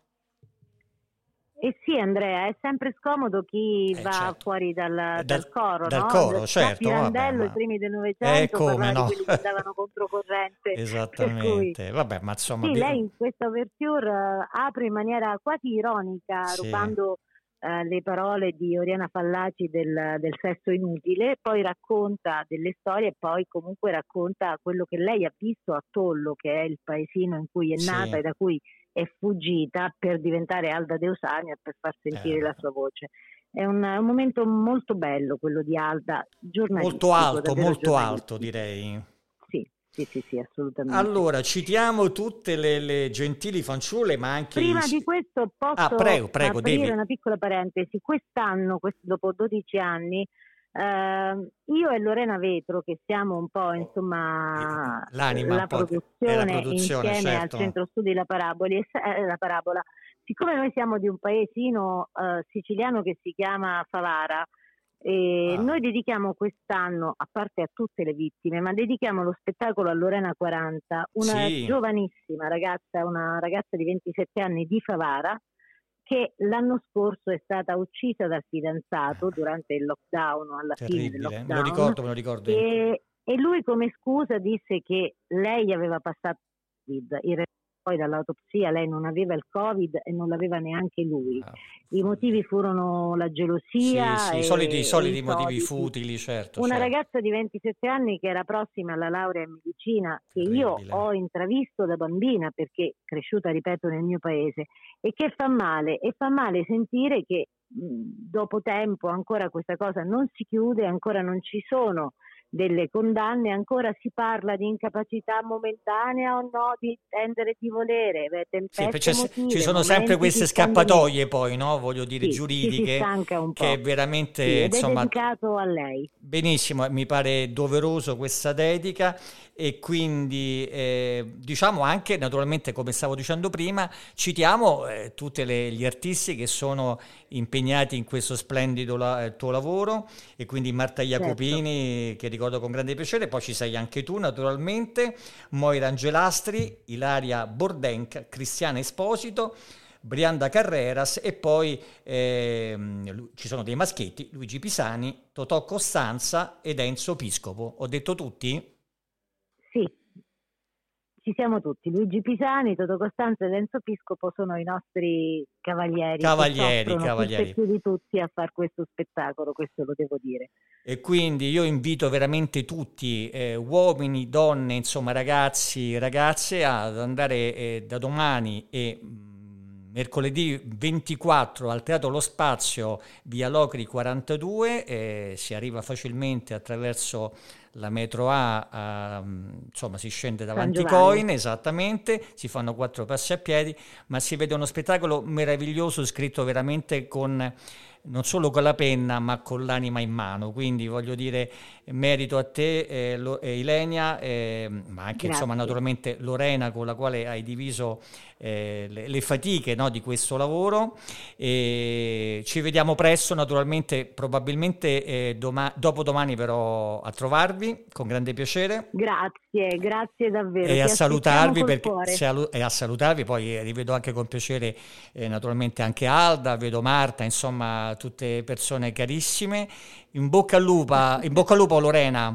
Eh sì, Andrea, è sempre scomodo chi va fuori dal coro, dal no? coro, certo. Pirandello, i primi del Novecento, parlava di quelli che andavano controcorrente. Esattamente, vabbè, ma insomma... Sì, lei in questa ouverture apre in maniera quasi ironica, rubando le parole di Oriana Fallaci del sesso inutile, poi racconta delle storie e poi comunque racconta quello che lei ha visto a Tollo, che è il paesino in cui è nata e da cui è fuggita per diventare Alda Deusanio e per far sentire la sua voce. È un momento molto bello quello di Alda, giornalistico. Molto alto direi. Sì, assolutamente. Allora, citiamo tutte le gentili fanciulle, ma anche... Prima di questo posso prego, aprire una piccola parentesi. Quest'anno, dopo 12 anni, io e Lorena Vetro, che siamo un po' insomma la produzione insieme al Centro Studi La Parabola, siccome noi siamo di un paesino siciliano che si chiama Favara, noi dedichiamo quest'anno, a parte a tutte le vittime, ma dedichiamo lo spettacolo a Lorena 40, una giovanissima ragazza, una ragazza di 27 anni di Favara, che l'anno scorso è stata uccisa dal fidanzato durante il lockdown, alla fine del lockdown. Me lo ricordo. E lui come scusa disse che lei aveva passato il Covid. In realtà poi dall'autopsia lei non aveva il Covid e non l'aveva neanche lui. I motivi furono la gelosia, i soliti motivi futili, certo. Una ragazza di 27 anni che era prossima alla laurea in medicina, che io ho intravisto da bambina perché cresciuta, ripeto, nel mio paese, e che fa male sentire che dopo tempo ancora questa cosa non si chiude, ancora non ci sono delle condanne, ancora si parla di incapacità momentanea o no di intendere, di volere, ci sono sempre queste scappatoie poi, no? Voglio dire, giuridiche, che è veramente è dedicato a lei. Benissimo, mi pare doveroso questa dedica, e quindi diciamo anche, naturalmente, come stavo dicendo prima, citiamo tutti gli artisti che sono impegnati in questo splendido tuo lavoro, e quindi Marta Jacopini, che ricordo con grande piacere, poi ci sei anche tu naturalmente, Moira Angelastri, Ilaria Bordenca, Cristiana Esposito, Brianda Carreras, e poi ci sono dei maschietti, Luigi Pisani, Totò Costanza ed Enzo Piscopo. Ho detto tutti? Sì, ci siamo tutti. Luigi Pisani, Totò Costanza ed Enzo Piscopo sono i nostri cavalieri. Cavalieri. Più di tutti a fare questo spettacolo, questo lo devo dire. E quindi io invito veramente tutti, uomini, donne, insomma ragazzi, ragazze, ad andare da domani e mercoledì 24 al Teatro Lo Spazio, via Locri 42, si arriva facilmente attraverso la metro A, insomma si scende davanti San Giovanni. Coin, esattamente, si fanno 4 passi a piedi, ma si vede uno spettacolo meraviglioso scritto veramente con, non solo con la penna ma con l'anima in mano, quindi voglio dire merito a te Ilenia, ma anche insomma naturalmente Lorena, con la quale hai diviso le fatiche, no, di questo lavoro. Ci vediamo presto, naturalmente, probabilmente dopodomani verrò a trovarvi con grande piacere. Grazie davvero. E a salutarvi, cuore. e a salutarvi, poi rivedo anche con piacere naturalmente anche Alda, vedo Marta, insomma tutte persone carissime. In bocca al lupo Lorena.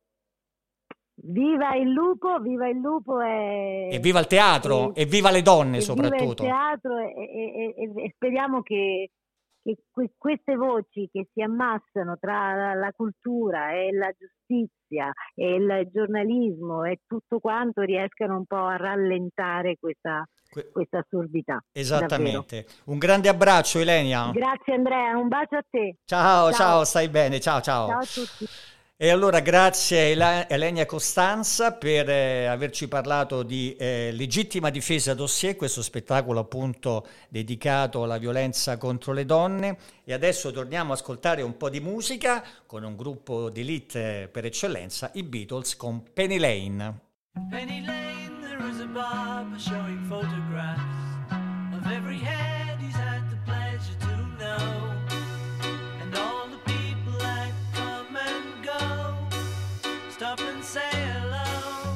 Viva il lupo E viva il teatro e viva le donne soprattutto. Viva il teatro e speriamo che queste voci che si ammassano tra la cultura e la giustizia e il giornalismo e tutto quanto riescano un po' a rallentare questa assurdità. Esattamente. Davvero. Un grande abbraccio Ilenia. Grazie Andrea, un bacio a te. Ciao, stai bene, ciao. Ciao a tutti. E allora grazie a Ilenia Costanza per averci parlato di Legittima difesa dossier, questo spettacolo appunto dedicato alla violenza contro le donne. E adesso torniamo ad ascoltare un po' di musica con un gruppo di elite per eccellenza, i Beatles, con Penny Lane. Penny Lane, there is a barber showing photographs of every head he's had the pleasure to know, and all the people that come and go stop and say hello.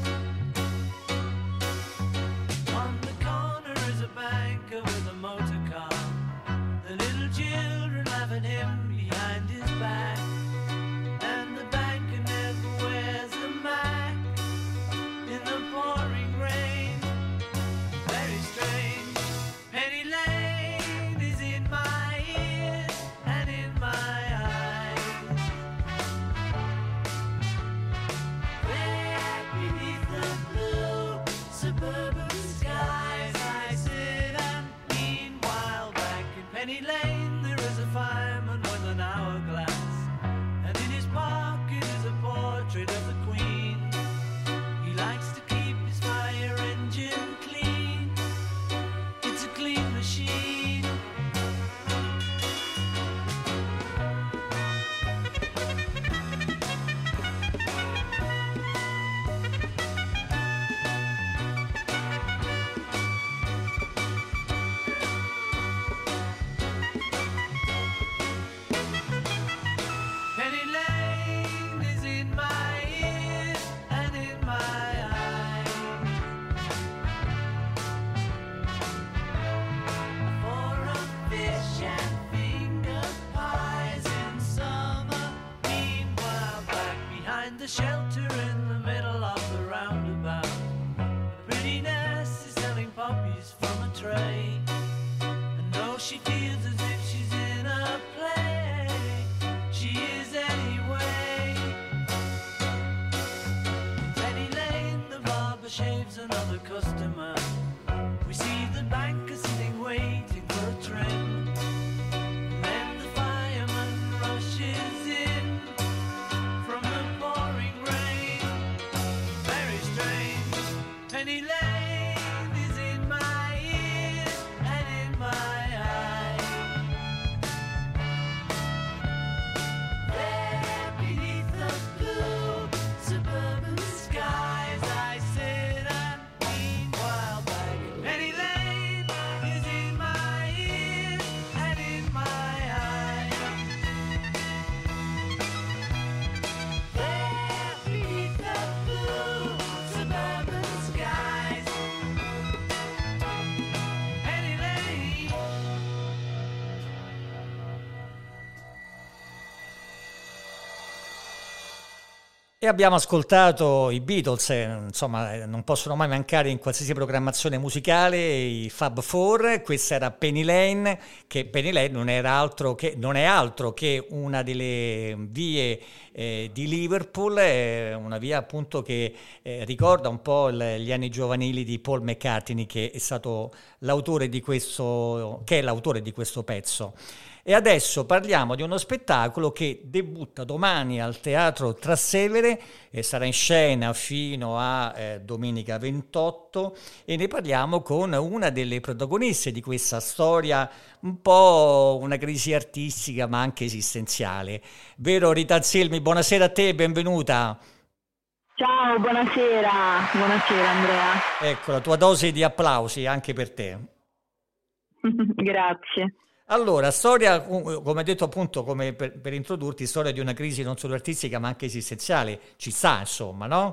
On the corner is a banker with a motor car, the little children laughing him behind his back, and the banker never wears a Mac in the pouring rain. Very strange. Penny Lane is in my ears and in my eyes. There beneath the blue suburban skies I sit, and meanwhile back in Penny Lane there is a fireman with an hourglass, and in his pocket is a portrait of the Queen. He likes to keep his fire engine clean. It's a clean machine. Penny Lane is in my ears and in my eyes. For a fish and finger pies in summer. Meanwhile, back behind the shelter in the middle of the roundabout, the pretty nurse is selling poppies from a tray. And though she feels as if she's in a play, she is anyway. In Penny Lane, the barber shaves another customer. We see the banker sitting waiting for a trim. Then the fireman rushes in from the pouring rain. Very strange. Penny Lane is in my ears and in my eyes. There beneath the blue suburban skies I sit, and meanwhile back in Penny Lane is in my ears and in my eyes. There beneath the blue suburban skies, Penny Lane. E abbiamo ascoltato i Beatles, insomma non possono mai mancare in qualsiasi programmazione musicale, i Fab Four. Questa era Penny Lane, che Penny Lane non è altro che una delle vie di Liverpool, una via appunto che ricorda un po' gli anni giovanili di Paul McCartney, che è stato l'autore di questo pezzo. E adesso parliamo di uno spettacolo che debutta domani al Teatro Trastevere e sarà in scena fino a domenica 28, e ne parliamo con una delle protagoniste di questa storia, un po' una crisi artistica ma anche esistenziale. Vero Rita Anselmi? Buonasera a te, benvenuta. Ciao, buonasera Andrea. Ecco, la tua dose di applausi anche per te. Grazie. Allora, storia, come detto appunto, come per introdurti, storia di una crisi non solo artistica ma anche esistenziale, ci sta insomma, no?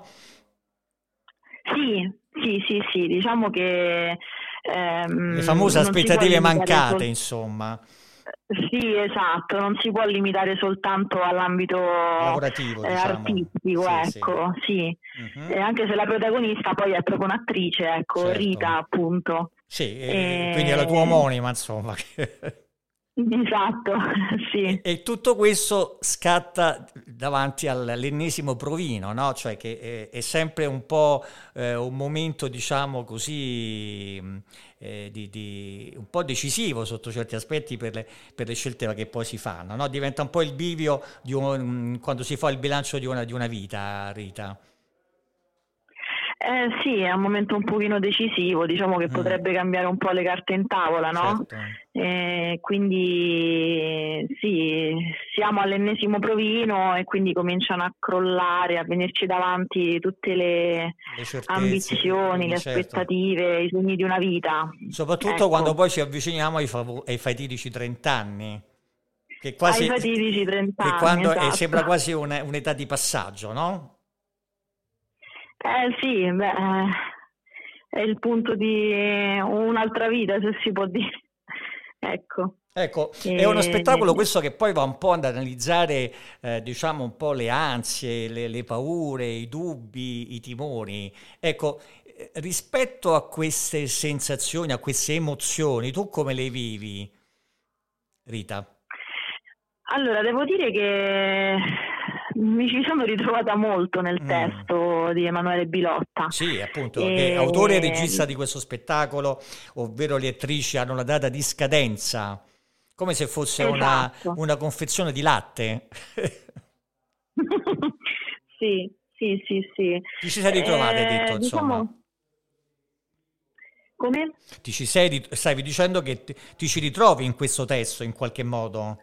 Sì, diciamo che... le famose aspettative mancate, insomma. Sì, esatto, non si può limitare soltanto all'ambito lavorativo, diciamo. Artistico, sì, ecco, sì. Uh-huh. Anche se la protagonista poi è proprio un'attrice, ecco, certo. Rita, appunto. Sì, quindi è la tua omonima, insomma. Esatto, sì. E tutto questo scatta davanti all'ennesimo provino, no? Cioè che è sempre un po' un momento, diciamo così, un po' decisivo sotto certi aspetti per le scelte che poi si fanno, no? Diventa un po' il bivio quando si fa il bilancio di una vita, Rita. Sì, è un momento un pochino decisivo, diciamo che potrebbe cambiare un po' le carte in tavola, no? Certo. Quindi sì, siamo all'ennesimo provino e quindi cominciano a crollare, a venirci davanti tutte le certezze, ambizioni, le certo. aspettative, i sogni di una vita. Soprattutto ecco. Quando poi ci avviciniamo ai fatidici 30 anni. Che quasi, ai fatidici 30 che anni, quando esatto. Sembra quasi un'età di passaggio, no? Sì, è il punto di un'altra vita, se si può dire. Ecco, è uno spettacolo questo che poi va un po' ad analizzare, diciamo, un po' le ansie, le paure, i dubbi, i timori. Ecco, rispetto a queste sensazioni, a queste emozioni, tu come le vivi, Rita? Allora, devo dire che mi ci sono ritrovata molto nel testo di Emanuele Bilotta. Sì, appunto, che è autore e regista di questo spettacolo, ovvero le attrici hanno la data di scadenza, come se fosse esatto. una confezione di latte. Sì. Ti ci sei ritrovata, hai detto, insomma. Diciamo... Come? Stavi dicendo che ti ci ritrovi in questo testo in qualche modo?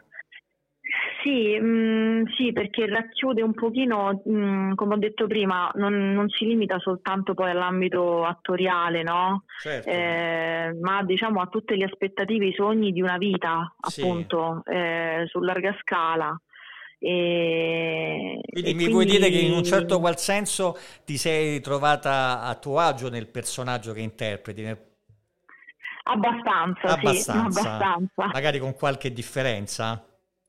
Sì, perché racchiude un pochino, come ho detto prima, non si limita soltanto poi all'ambito attoriale, no? Certo. Ma diciamo a tutte le aspettative, i sogni di una vita, appunto, su larga scala. Quindi mi vuoi dire che in un certo qual senso ti sei ritrovata a tuo agio nel personaggio che interpreti? Abbastanza. Sì, abbastanza. Magari con qualche differenza?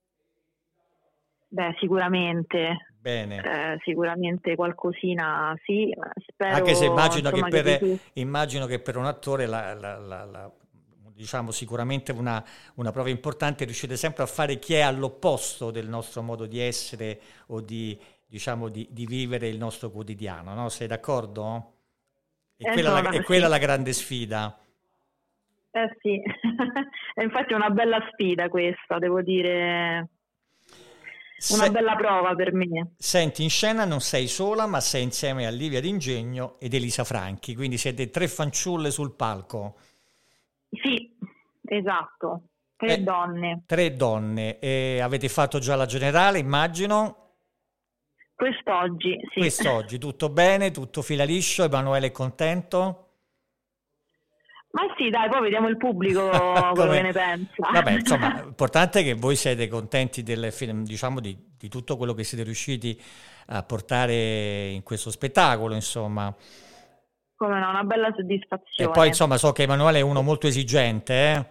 Beh, sicuramente. Bene. Sicuramente qualcosina, sì. Spero, anche se immagino che per un attore diciamo sicuramente una prova importante, riuscite sempre a fare chi è all'opposto del nostro modo di essere o di vivere il nostro quotidiano, no? Sei d'accordo? È quella la grande sfida. Sì, è infatti una bella sfida questa, devo dire. Una bella prova per me. Senti, in scena non sei sola, ma sei insieme a Livia D'Ingegno ed Elisa Franchi, quindi siete 3 fanciulle sul palco. Sì, esatto, 3 donne. 3 donne. E avete fatto già la generale, immagino? Quest'oggi, sì. Quest'oggi, tutto bene, tutto fila liscio, Emanuele è contento? Ma sì, dai, poi vediamo il pubblico quello che ne pensa. Vabbè, insomma, l'importante è che voi siete contenti diciamo di tutto quello che siete riusciti a portare in questo spettacolo, insomma. Come no, una bella soddisfazione. E poi, insomma, so che Emanuele è uno molto esigente,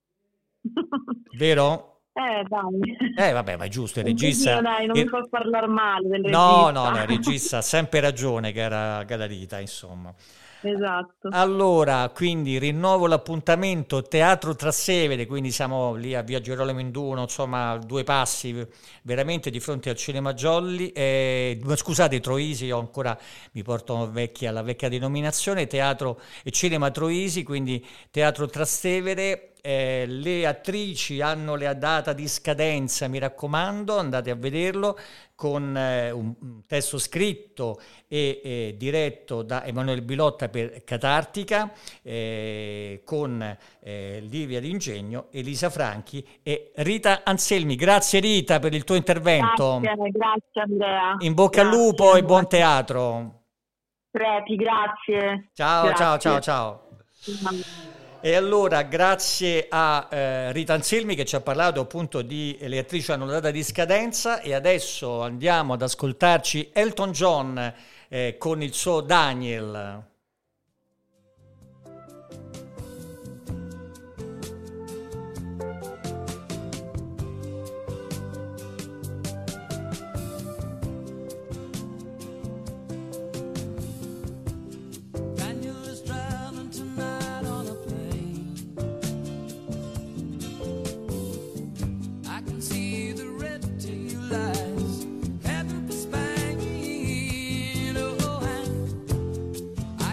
vero? Dai. Vabbè, ma è giusto, il regista... Dai, non mi fa parlare male del regista. No, il regista ha sempre ragione, cara Rita, insomma. Esatto. Allora, quindi rinnovo l'appuntamento, Teatro Trastevere, quindi siamo lì a Via Girolamo Induno, insomma, 2 passi veramente di fronte al Cinema Jolly. Scusate, Troisi, io ancora mi porto alla vecchia denominazione, Teatro e Cinema Troisi, quindi Teatro Trastevere. Le attrici hanno la data di scadenza, mi raccomando, andate a vederlo, con un testo scritto e diretto da Emanuele Bilotta per Catartica, con Livia D'Ingegno, Elisa Franchi e Rita Anselmi. Grazie Rita per il tuo intervento. Grazie Andrea. In bocca al lupo e buon teatro. Prepi, grazie. Ciao, Grazie. ciao. E allora, grazie a Rita Anselmi che ci ha parlato appunto di le attrici hanno la data di scadenza, e adesso andiamo ad ascoltarci Elton John con il suo Daniel. I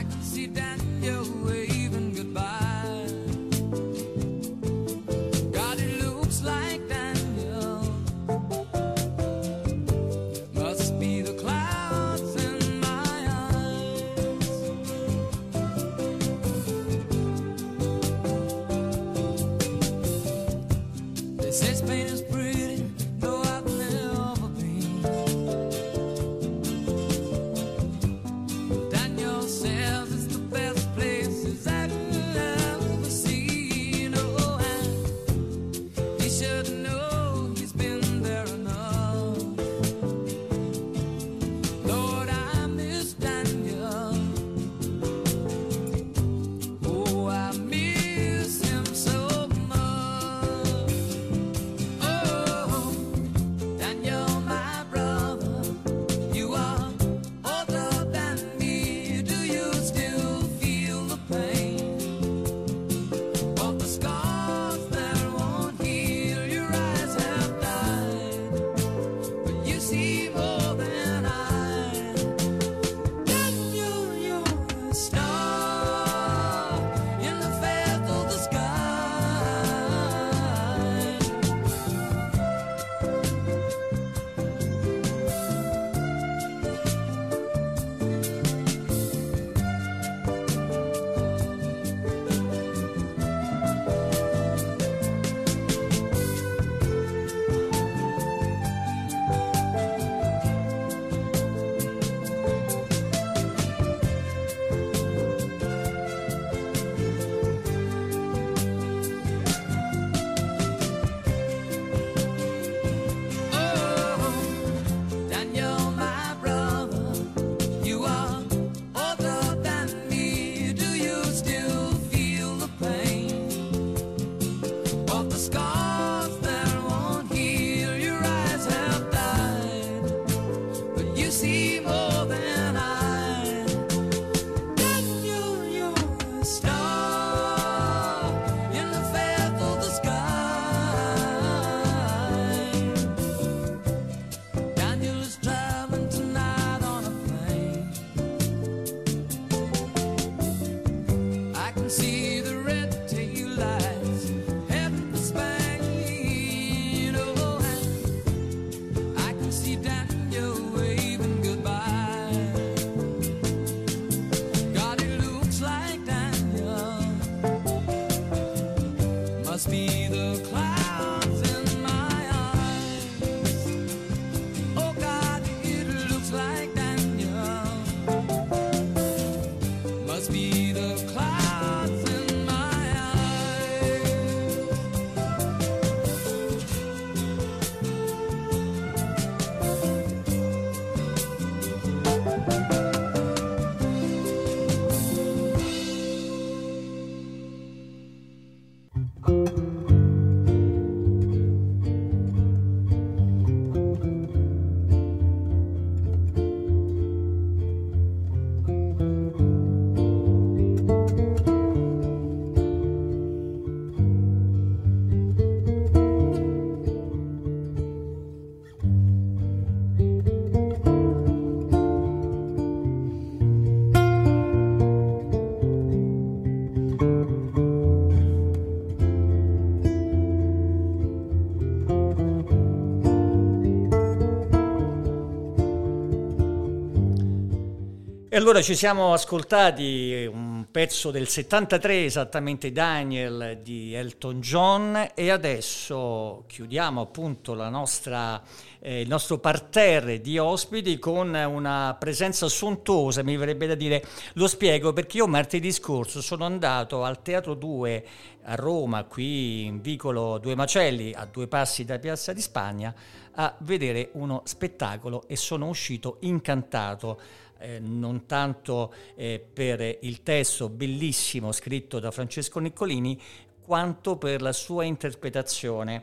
E allora ci siamo ascoltati un pezzo del 73, esattamente Daniel di Elton John, e adesso chiudiamo appunto il nostro parterre di ospiti con una presenza sontuosa, mi verrebbe da dire. Lo spiego perché io martedì scorso sono andato al Teatro 2 a Roma, qui in vicolo Due Macelli, a 2 passi da Piazza di Spagna, a vedere uno spettacolo e sono uscito incantato. Non tanto per il testo bellissimo scritto da Francesco Niccolini, quanto per la sua interpretazione,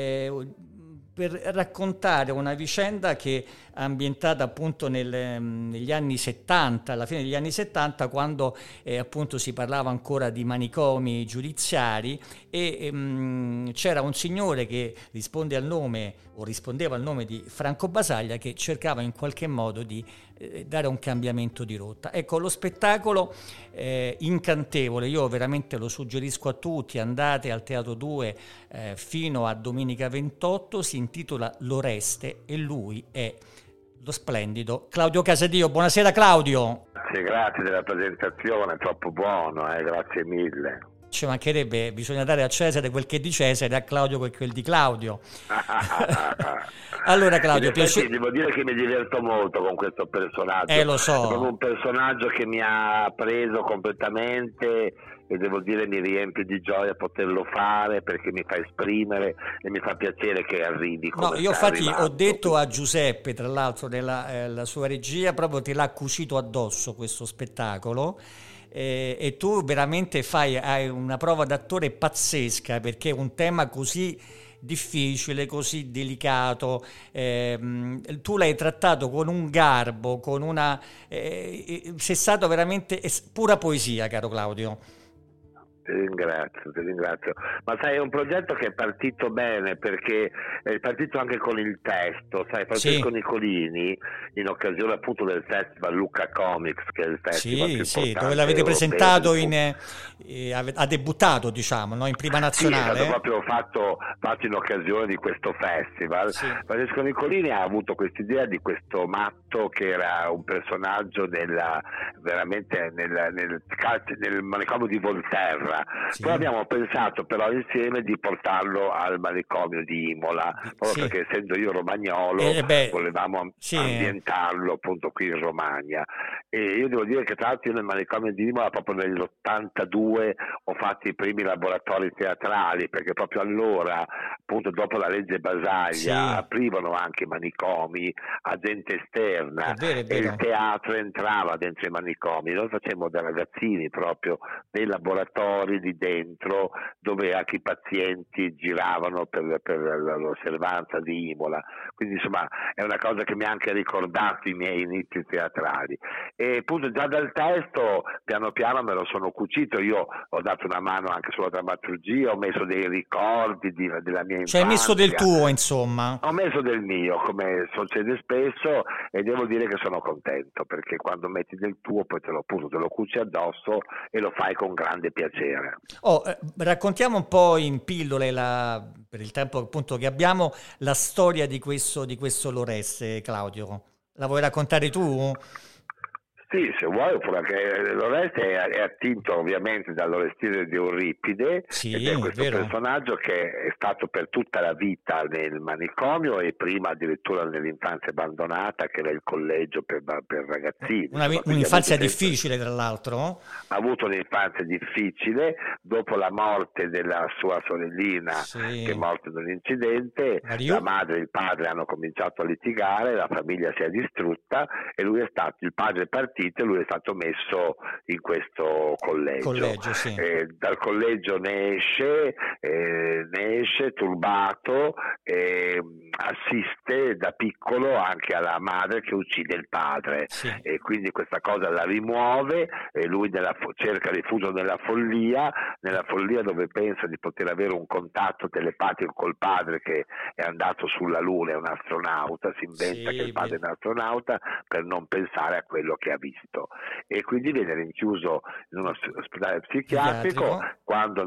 per raccontare una vicenda che è ambientata appunto negli anni 70, alla fine degli anni 70, quando appunto si parlava ancora di manicomi giudiziari, e c'era un signore che rispondeva al nome di Franco Basaglia, che cercava in qualche modo di dare un cambiamento di rotta. Ecco, lo spettacolo incantevole, io veramente lo suggerisco a tutti, andate al Teatro 2 fino a domenica 28, si intitola L'Oreste e lui è lo splendido Claudio Casadio. Buonasera Claudio. Grazie della presentazione, troppo buono, grazie mille. Ci mancherebbe, bisogna dare a Cesare quel che è di Cesare, a Claudio quel di Claudio. Allora Claudio, devo dire che mi diverto molto con questo personaggio. Lo so. È proprio un personaggio che mi ha preso completamente e devo dire mi riempie di gioia poterlo fare, perché mi fa esprimere e mi fa piacere che arrivi. No, io infatti ho detto a Giuseppe, tra l'altro nella sua regia, proprio te l'ha cucito addosso questo spettacolo. E tu veramente hai una prova d'attore pazzesca, perché è un tema così difficile, così delicato, tu l'hai trattato con un garbo, con una sei stato veramente pura poesia, caro Claudio. Ti ringrazio. Ma sai, è un progetto che è partito bene, perché è partito anche con il testo, sai, Francesco Niccolini, in occasione appunto del festival Lucca Comics, che è il festival più importante dove l'avete presentato ha debuttato, diciamo, no? In prima nazionale. È stato proprio fatto in occasione di questo festival. Francesco Niccolini ha avuto quest'idea di questo matto che era un personaggio veramente nel manicomio di Volterra. Poi abbiamo pensato però insieme di portarlo al manicomio di Imola, proprio perché essendo io romagnolo volevamo ambientarlo appunto qui in Romagna. E io devo dire che tra l'altro io nel manicomio di Imola proprio nell'82 ho fatto i primi laboratori teatrali, perché proprio allora, appunto dopo la legge Basaglia, aprivano anche i manicomi a gente esterna, e il teatro entrava dentro i manicomi. Noi facevamo da ragazzini proprio dei laboratori di dentro, dove anche i pazienti giravano per l'osservanza di Imola. Quindi insomma è una cosa che mi ha anche ricordato i miei inizi teatrali, e appunto già dal testo piano piano me lo sono cucito. Io ho dato una mano anche sulla drammaturgia, ho messo dei ricordi della mia infanzia. Hai messo del tuo, insomma. Ho messo del mio, come succede spesso, e devo dire che sono contento, perché quando metti del tuo poi te lo cuci addosso e lo fai con grande piacere. Raccontiamo un po' in pillole, per il tempo appunto che abbiamo, la storia di questo L'Oreste, Claudio. La vuoi raccontare tu? Sì, se vuoi, oppure anche l'Oreste è attinto ovviamente dall'Orestide di Euripide, ed è questo personaggio che è stato per tutta la vita nel manicomio, e prima addirittura nell'infanzia abbandonata, che era il collegio per ragazzini. Un'infanzia difficile, tra l'altro? Ha avuto un'infanzia difficile, dopo la morte della sua sorellina, che è morta in un incidente, la madre e il padre hanno cominciato a litigare, la famiglia si è distrutta, e il padre è partito, lui è stato messo in questo collegio. Dal collegio ne esce turbato, assiste da piccolo anche alla madre che uccide il padre, e quindi questa cosa la rimuove, e lui cerca rifugio nella follia dove pensa di poter avere un contatto telepatico col padre, che è andato sulla Luna, è un astronauta, si inventa che il padre è un astronauta per non pensare a quello che ha visto, e quindi viene rinchiuso in uno ospedale psichiatrico. Quando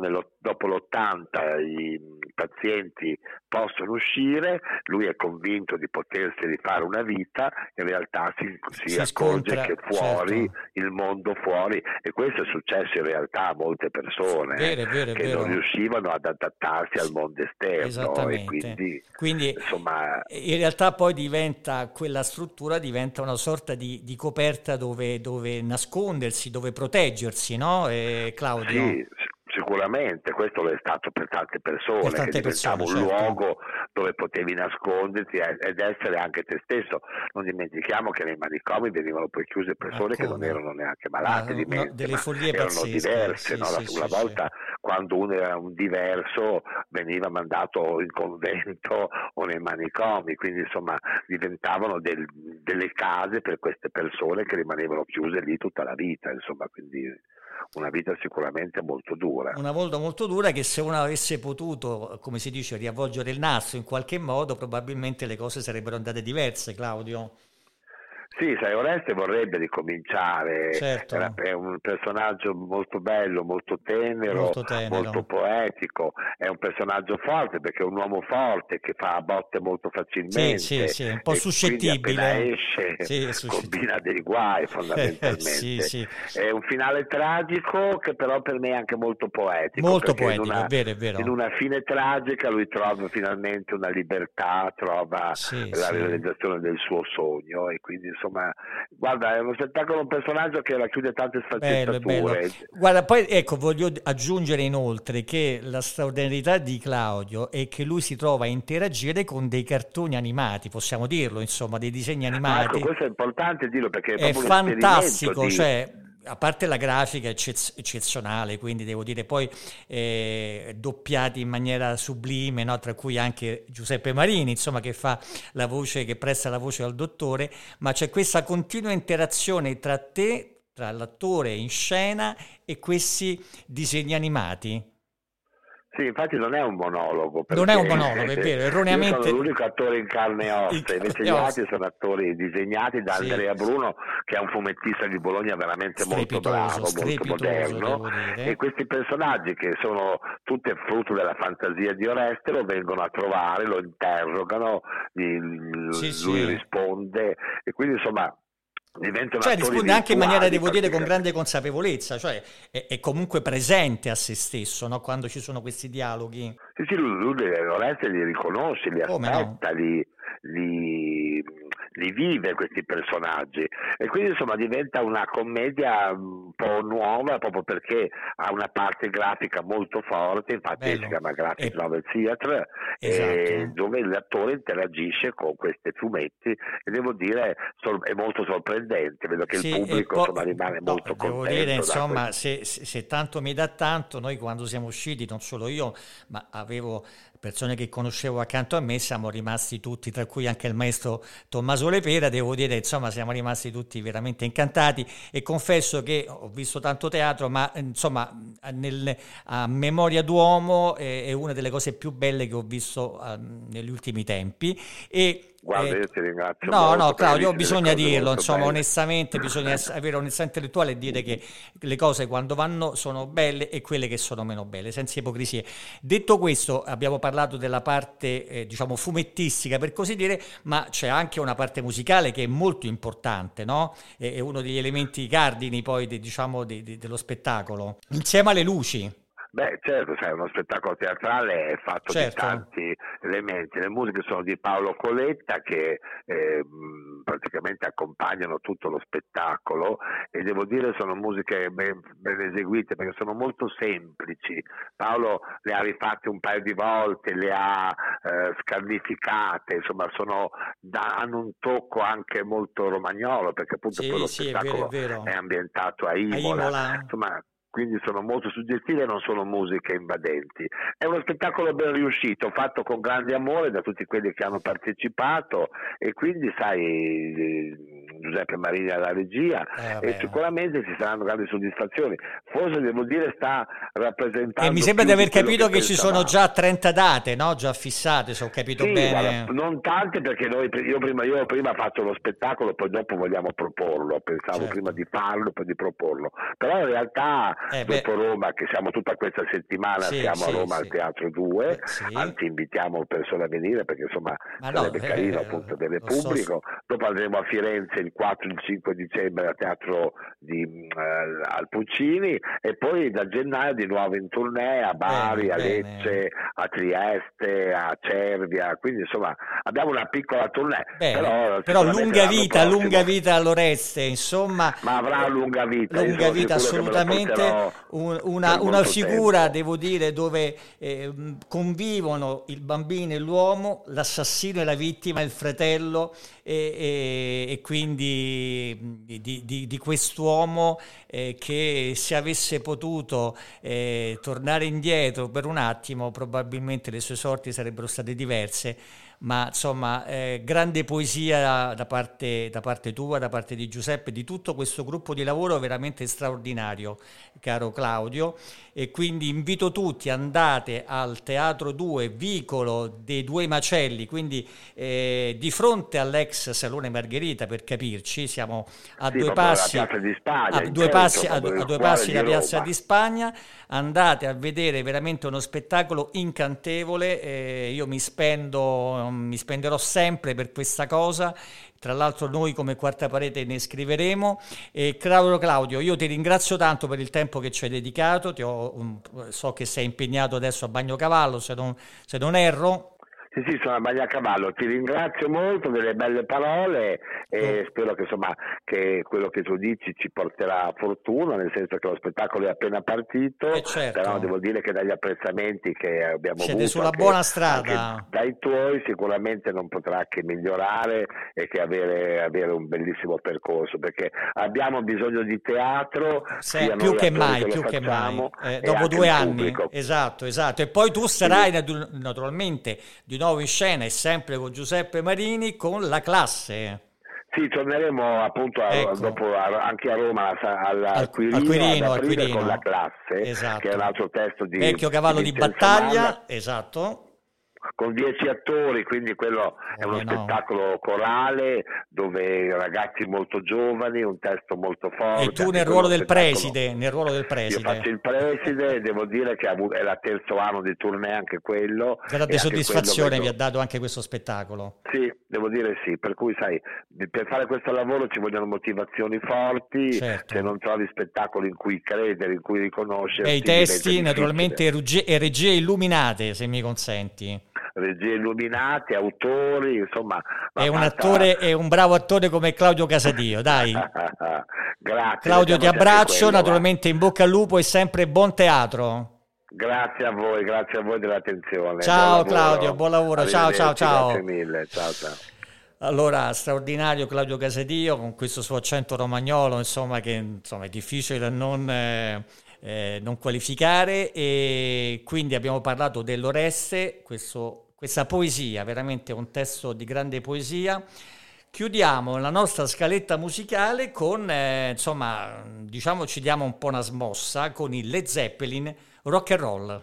dopo l'80 i pazienti possono uscire, lui è convinto di potersi rifare una vita, in realtà si accorge che fuori, il mondo fuori, e questo è successo in realtà a molte persone che non riuscivano ad adattarsi al mondo esterno, e quindi insomma in realtà poi quella struttura diventa una sorta di coperta dove nascondersi, dove proteggersi, no, Claudio? Sì, sicuramente, questo lo è stato per tante persone, che diventava un luogo dove potevi nasconderti ed essere anche te stesso. Non dimentichiamo che nei manicomi venivano poi chiuse persone che non erano neanche malate di mente, delle follie erano pazzesche, diverse. Una volta quando uno era un diverso veniva mandato in convento o nei manicomi, quindi insomma diventavano delle case per queste persone che rimanevano chiuse lì tutta la vita, insomma, quindi una vita sicuramente molto dura. Una volta molto dura, che se uno avesse potuto, come si dice, riavvolgere il nastro in qualche modo, probabilmente le cose sarebbero andate diverse, Claudio. Sì, sai, Oreste vorrebbe ricominciare, è un personaggio molto bello, molto tenero, molto poetico, è un personaggio forte perché è un uomo forte che fa a botte molto facilmente, sì, un po' suscettibile, appena esce combina dei guai fondamentalmente. È un finale tragico che però per me è anche molto poetico, è vero. In una fine tragica lui trova finalmente una libertà, trova la realizzazione del suo sogno, e quindi insomma, guarda, è uno spettacolo, un personaggio che racchiude tante sfaccettature. Bello. Guarda, poi ecco, voglio aggiungere inoltre che la straordinarietà di Claudio è che lui si trova a interagire con dei cartoni animati, possiamo dirlo, insomma, dei disegni animati. Ecco, questo è importante dirlo perché è fantastico, cioè a parte la grafica eccezionale, quindi devo dire poi doppiati in maniera sublime, no? Tra cui anche Giuseppe Marini, insomma, che fa la voce, che presta la voce al dottore, ma c'è questa continua interazione tra l'attore in scena e questi disegni animati. Sì, infatti non è un monologo. Non è un monologo, è vero, erroneamente. Io sono l'unico attore in carne e ossa, invece gli altri sono attori disegnati da Andrea Bruno, che è un fumettista di Bologna veramente molto bravo, molto moderno, e questi personaggi, che sono tutti frutto della fantasia di Oreste, lo vengono a trovare, lo interrogano, lui risponde, e quindi insomma risponde anche in maniera, devo dire, con grande consapevolezza, cioè è comunque presente a se stesso, no? Quando ci sono questi dialoghi. Sì, lui Oreste li riconosce, li aspetta, li vive questi personaggi, e quindi insomma diventa una commedia un po' nuova, proprio perché ha una parte grafica molto forte, infatti si chiama Graphic Novel Theatre, dove l'attore interagisce con questi fumetti, e devo dire è molto sorprendente, vedo che il pubblico rimane molto contento. Devo dire, insomma, se tanto mi dà tanto, noi quando siamo usciti, non solo io, ma avevo persone che conoscevo accanto a me, siamo rimasti tutti, tra cui anche il maestro Tommaso Lepera, devo dire, insomma, siamo rimasti tutti veramente incantati, e confesso che ho visto tanto teatro, ma insomma a memoria d'uomo è una delle cose più belle che ho visto negli ultimi tempi. E guarda, io ti ringrazio. No, Claudio, bisogna dirlo, insomma, onestamente, bisogna avere onestà intellettuale e dire che le cose quando vanno sono belle e quelle che sono meno belle, senza ipocrisie. Detto questo, abbiamo parlato della parte, diciamo, fumettistica, per così dire, ma c'è anche una parte musicale che è molto importante, no? È uno degli elementi cardini poi, dello spettacolo, insieme alle luci. Beh, certo, sai, uno spettacolo teatrale è fatto di tanti elementi. Le musiche sono di Paolo Coletta, che praticamente accompagnano tutto lo spettacolo, e devo dire sono musiche ben eseguite perché sono molto semplici. Paolo le ha rifatte un paio di volte, le ha scarnificate, insomma hanno un tocco anche molto romagnolo, perché appunto quello spettacolo è ambientato a Imola. Insomma, quindi sono molto suggestive e non sono musiche invadenti. È uno spettacolo ben riuscito, fatto con grande amore da tutti quelli che hanno partecipato, e quindi sai, Giuseppe Marini alla regia, e sicuramente ci saranno grandi soddisfazioni. Forse devo dire sta rappresentando, e mi sembra di aver capito che ci pensavamo. sono già 30 date, no? Già fissate, se ho capito bene. Guarda, non tante, perché io prima faccio lo spettacolo, poi dopo vogliamo proporlo. Pensavo prima di farlo, poi di proporlo. Però in realtà dopo Roma, che siamo tutta questa settimana, siamo a Roma al Teatro 2, anzi invitiamo persone a venire, perché insomma sarebbe carino appunto avere pubblico. Dopo andremo a Firenze il 4 e il 5 dicembre al Teatro al Puccini, e poi da gennaio di nuovo in tournée a Bari, a Lecce, a Trieste, a Cervia, quindi insomma abbiamo una piccola tournée. Però lunga vita all'Oreste, insomma. Ma avrà lunga vita assolutamente, una figura, devo dire, dove convivono il bambino e l'uomo, l'assassino e la vittima, il fratello, e quindi di quest'uomo che, se avesse potuto tornare indietro per un attimo, probabilmente le sue sorti sarebbero state diverse. Ma insomma, grande poesia da parte tua, da parte di Giuseppe, di tutto questo gruppo di lavoro veramente straordinario, caro Claudio, e quindi invito tutti, andate al Teatro 2, vicolo dei Due Macelli, quindi di fronte all'ex Salone Margherita, per capirci, siamo a due passi da Piazza di Spagna. Andate a vedere veramente uno spettacolo incantevole, io mi spenderò sempre per questa cosa. Tra l'altro noi come Quarta Parete ne scriveremo. E Claudio, io ti ringrazio tanto per il tempo che ci hai dedicato. So che sei impegnato adesso a Bagnacavallo, se non erro. Sì, sono a Bagnacavallo, ti ringrazio molto delle belle parole, e spero che insomma che quello che tu dici ci porterà fortuna, nel senso che lo spettacolo è appena partito, però devo dire che dagli apprezzamenti che abbiamo avuto, siete sulla buona strada, dai tuoi, sicuramente non potrà che migliorare e che avere un bellissimo percorso, perché abbiamo bisogno di teatro più che mai, dopo 2 anni, esatto, e poi tu sarai naturalmente di nuovo in scena, e sempre con Giuseppe Marini, con La Classe. Sì, torneremo appunto dopo anche a Roma al Quirino con La Classe, che è un altro testo di Vecchio cavallo di battaglia, esatto, con 10 attori, quindi quello è uno spettacolo corale dove ragazzi molto giovani, un testo molto forte. E tu nel ruolo del preside. Io faccio il preside, devo dire che è la terzo anno di tournée anche quello. Grande soddisfazione vi ha dato anche questo spettacolo. Sì, devo dire sì, per cui sai, per fare questo lavoro ci vogliono motivazioni forti, se non trovi spettacoli in cui credere, in cui riconoscere. E i testi naturalmente e regie illuminate, se mi consenti. Regie illuminate, autori, insomma. È un bravo attore come Claudio Casadio, dai. Grazie. Claudio, ti abbraccio, naturalmente in bocca al lupo e sempre buon teatro. Grazie a voi dell'attenzione. Ciao Claudio, buon lavoro, ciao. Grazie mille, ciao. Allora, straordinario Claudio Casadio, con questo suo accento romagnolo, insomma, che è difficile da non qualificare, e quindi abbiamo parlato dell'Oreste, questa poesia, veramente un testo di grande poesia. Chiudiamo la nostra scaletta musicale con, ci diamo un po' una smossa con il Led Zeppelin Rock and Roll.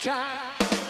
cha.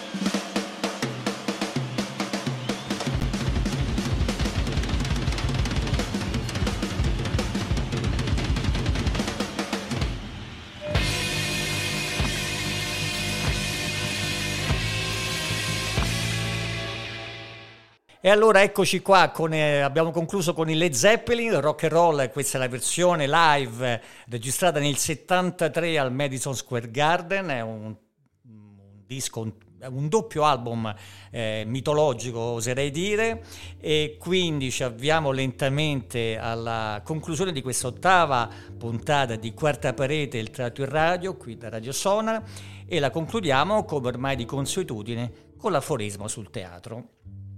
E allora eccoci qua, abbiamo concluso con i Led Zeppelin, Rock and Roll, questa è la versione live registrata nel 73 al Madison Square Garden, è un disco, un doppio album mitologico oserei dire, e quindi ci avviamo lentamente alla conclusione di questa ottava puntata di Quarta Parete, il teatro in radio, qui da Radio Sonar, e la concludiamo come ormai di consuetudine con l'aforismo sul teatro.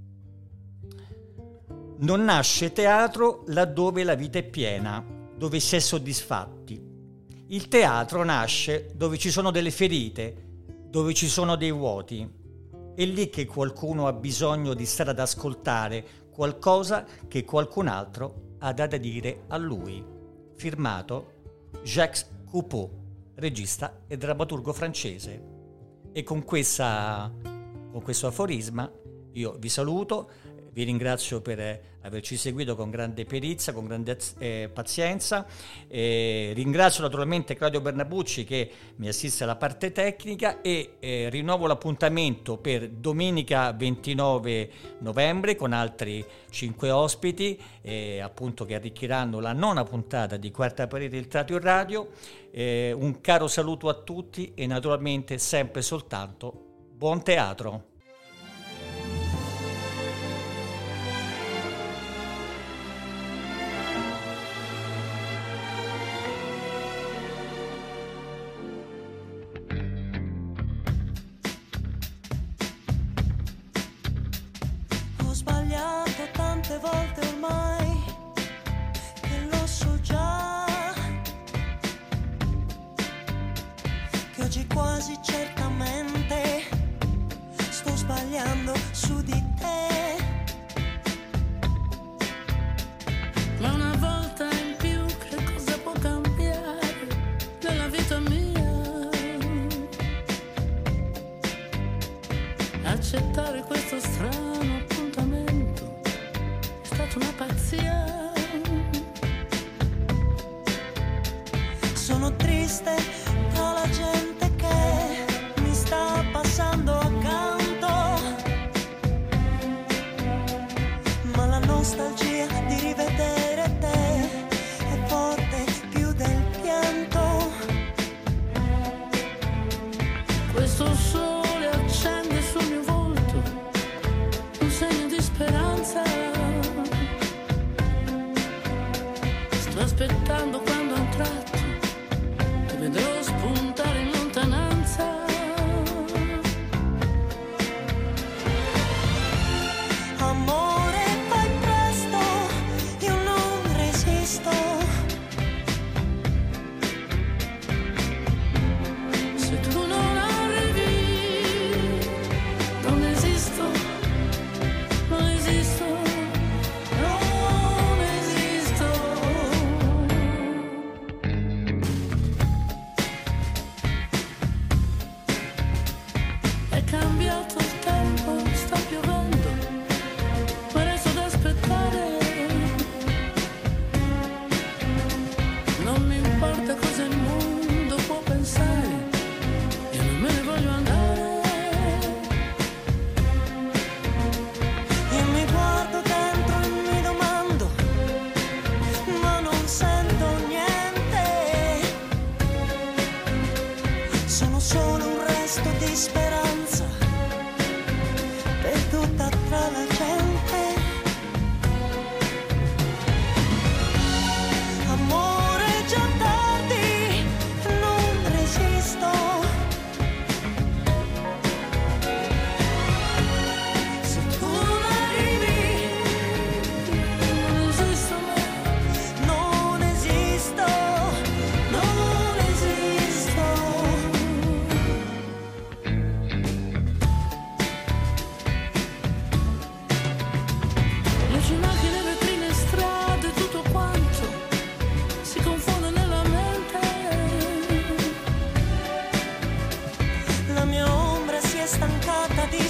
Non nasce teatro laddove la vita è piena, dove si è soddisfatti. Il teatro nasce dove ci sono delle ferite, dove ci sono dei vuoti. È lì che qualcuno ha bisogno di stare ad ascoltare qualcosa che qualcun altro ha da dire a lui. Firmato Jacques Coupeau, regista e drammaturgo francese. E con questo aforisma io vi saluto. Vi ringrazio per averci seguito con grande perizia, con grande pazienza. Ringrazio naturalmente Claudio Bernabucci che mi assiste alla parte tecnica e rinnovo l'appuntamento per domenica 29 novembre con altri 5 ospiti appunto che arricchiranno la nona puntata di Quarta Parete del Teatro in Radio. Un caro saluto a tutti e naturalmente sempre soltanto buon teatro. Tante volte ormai che lo so già, che oggi quasi certamente sto sbagliando su di te. Ma una volta in più che cosa può cambiare nella vita mia? Accettare questo strano appuntamento è stata una pazzia. Sono triste tra la gente che mi sta passando accanto, ma la nostalgia di rivedere te è forte più del pianto. Questo sole accende sul mio volto un segno di speranza. Sto aspettando quando a un tratto ti vedrò spuntare in lontananza. Amore, fai presto, io non resisto. Se tu non arrivi, non esisto, non esisto, non esisto. È cambiato il tempo, sta piovendo, ma resto ad aspettare. Non mi importa cosa il mondo può pensare, io non me ne voglio andare. Io mi guardo dentro e mi domando, ma non sento niente. Sono solo un resto di speranza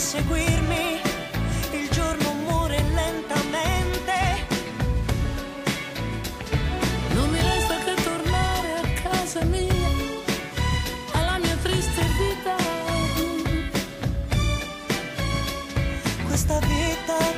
seguirmi, il giorno muore lentamente. Non mi resta che tornare a casa mia, alla mia triste vita. Questa vita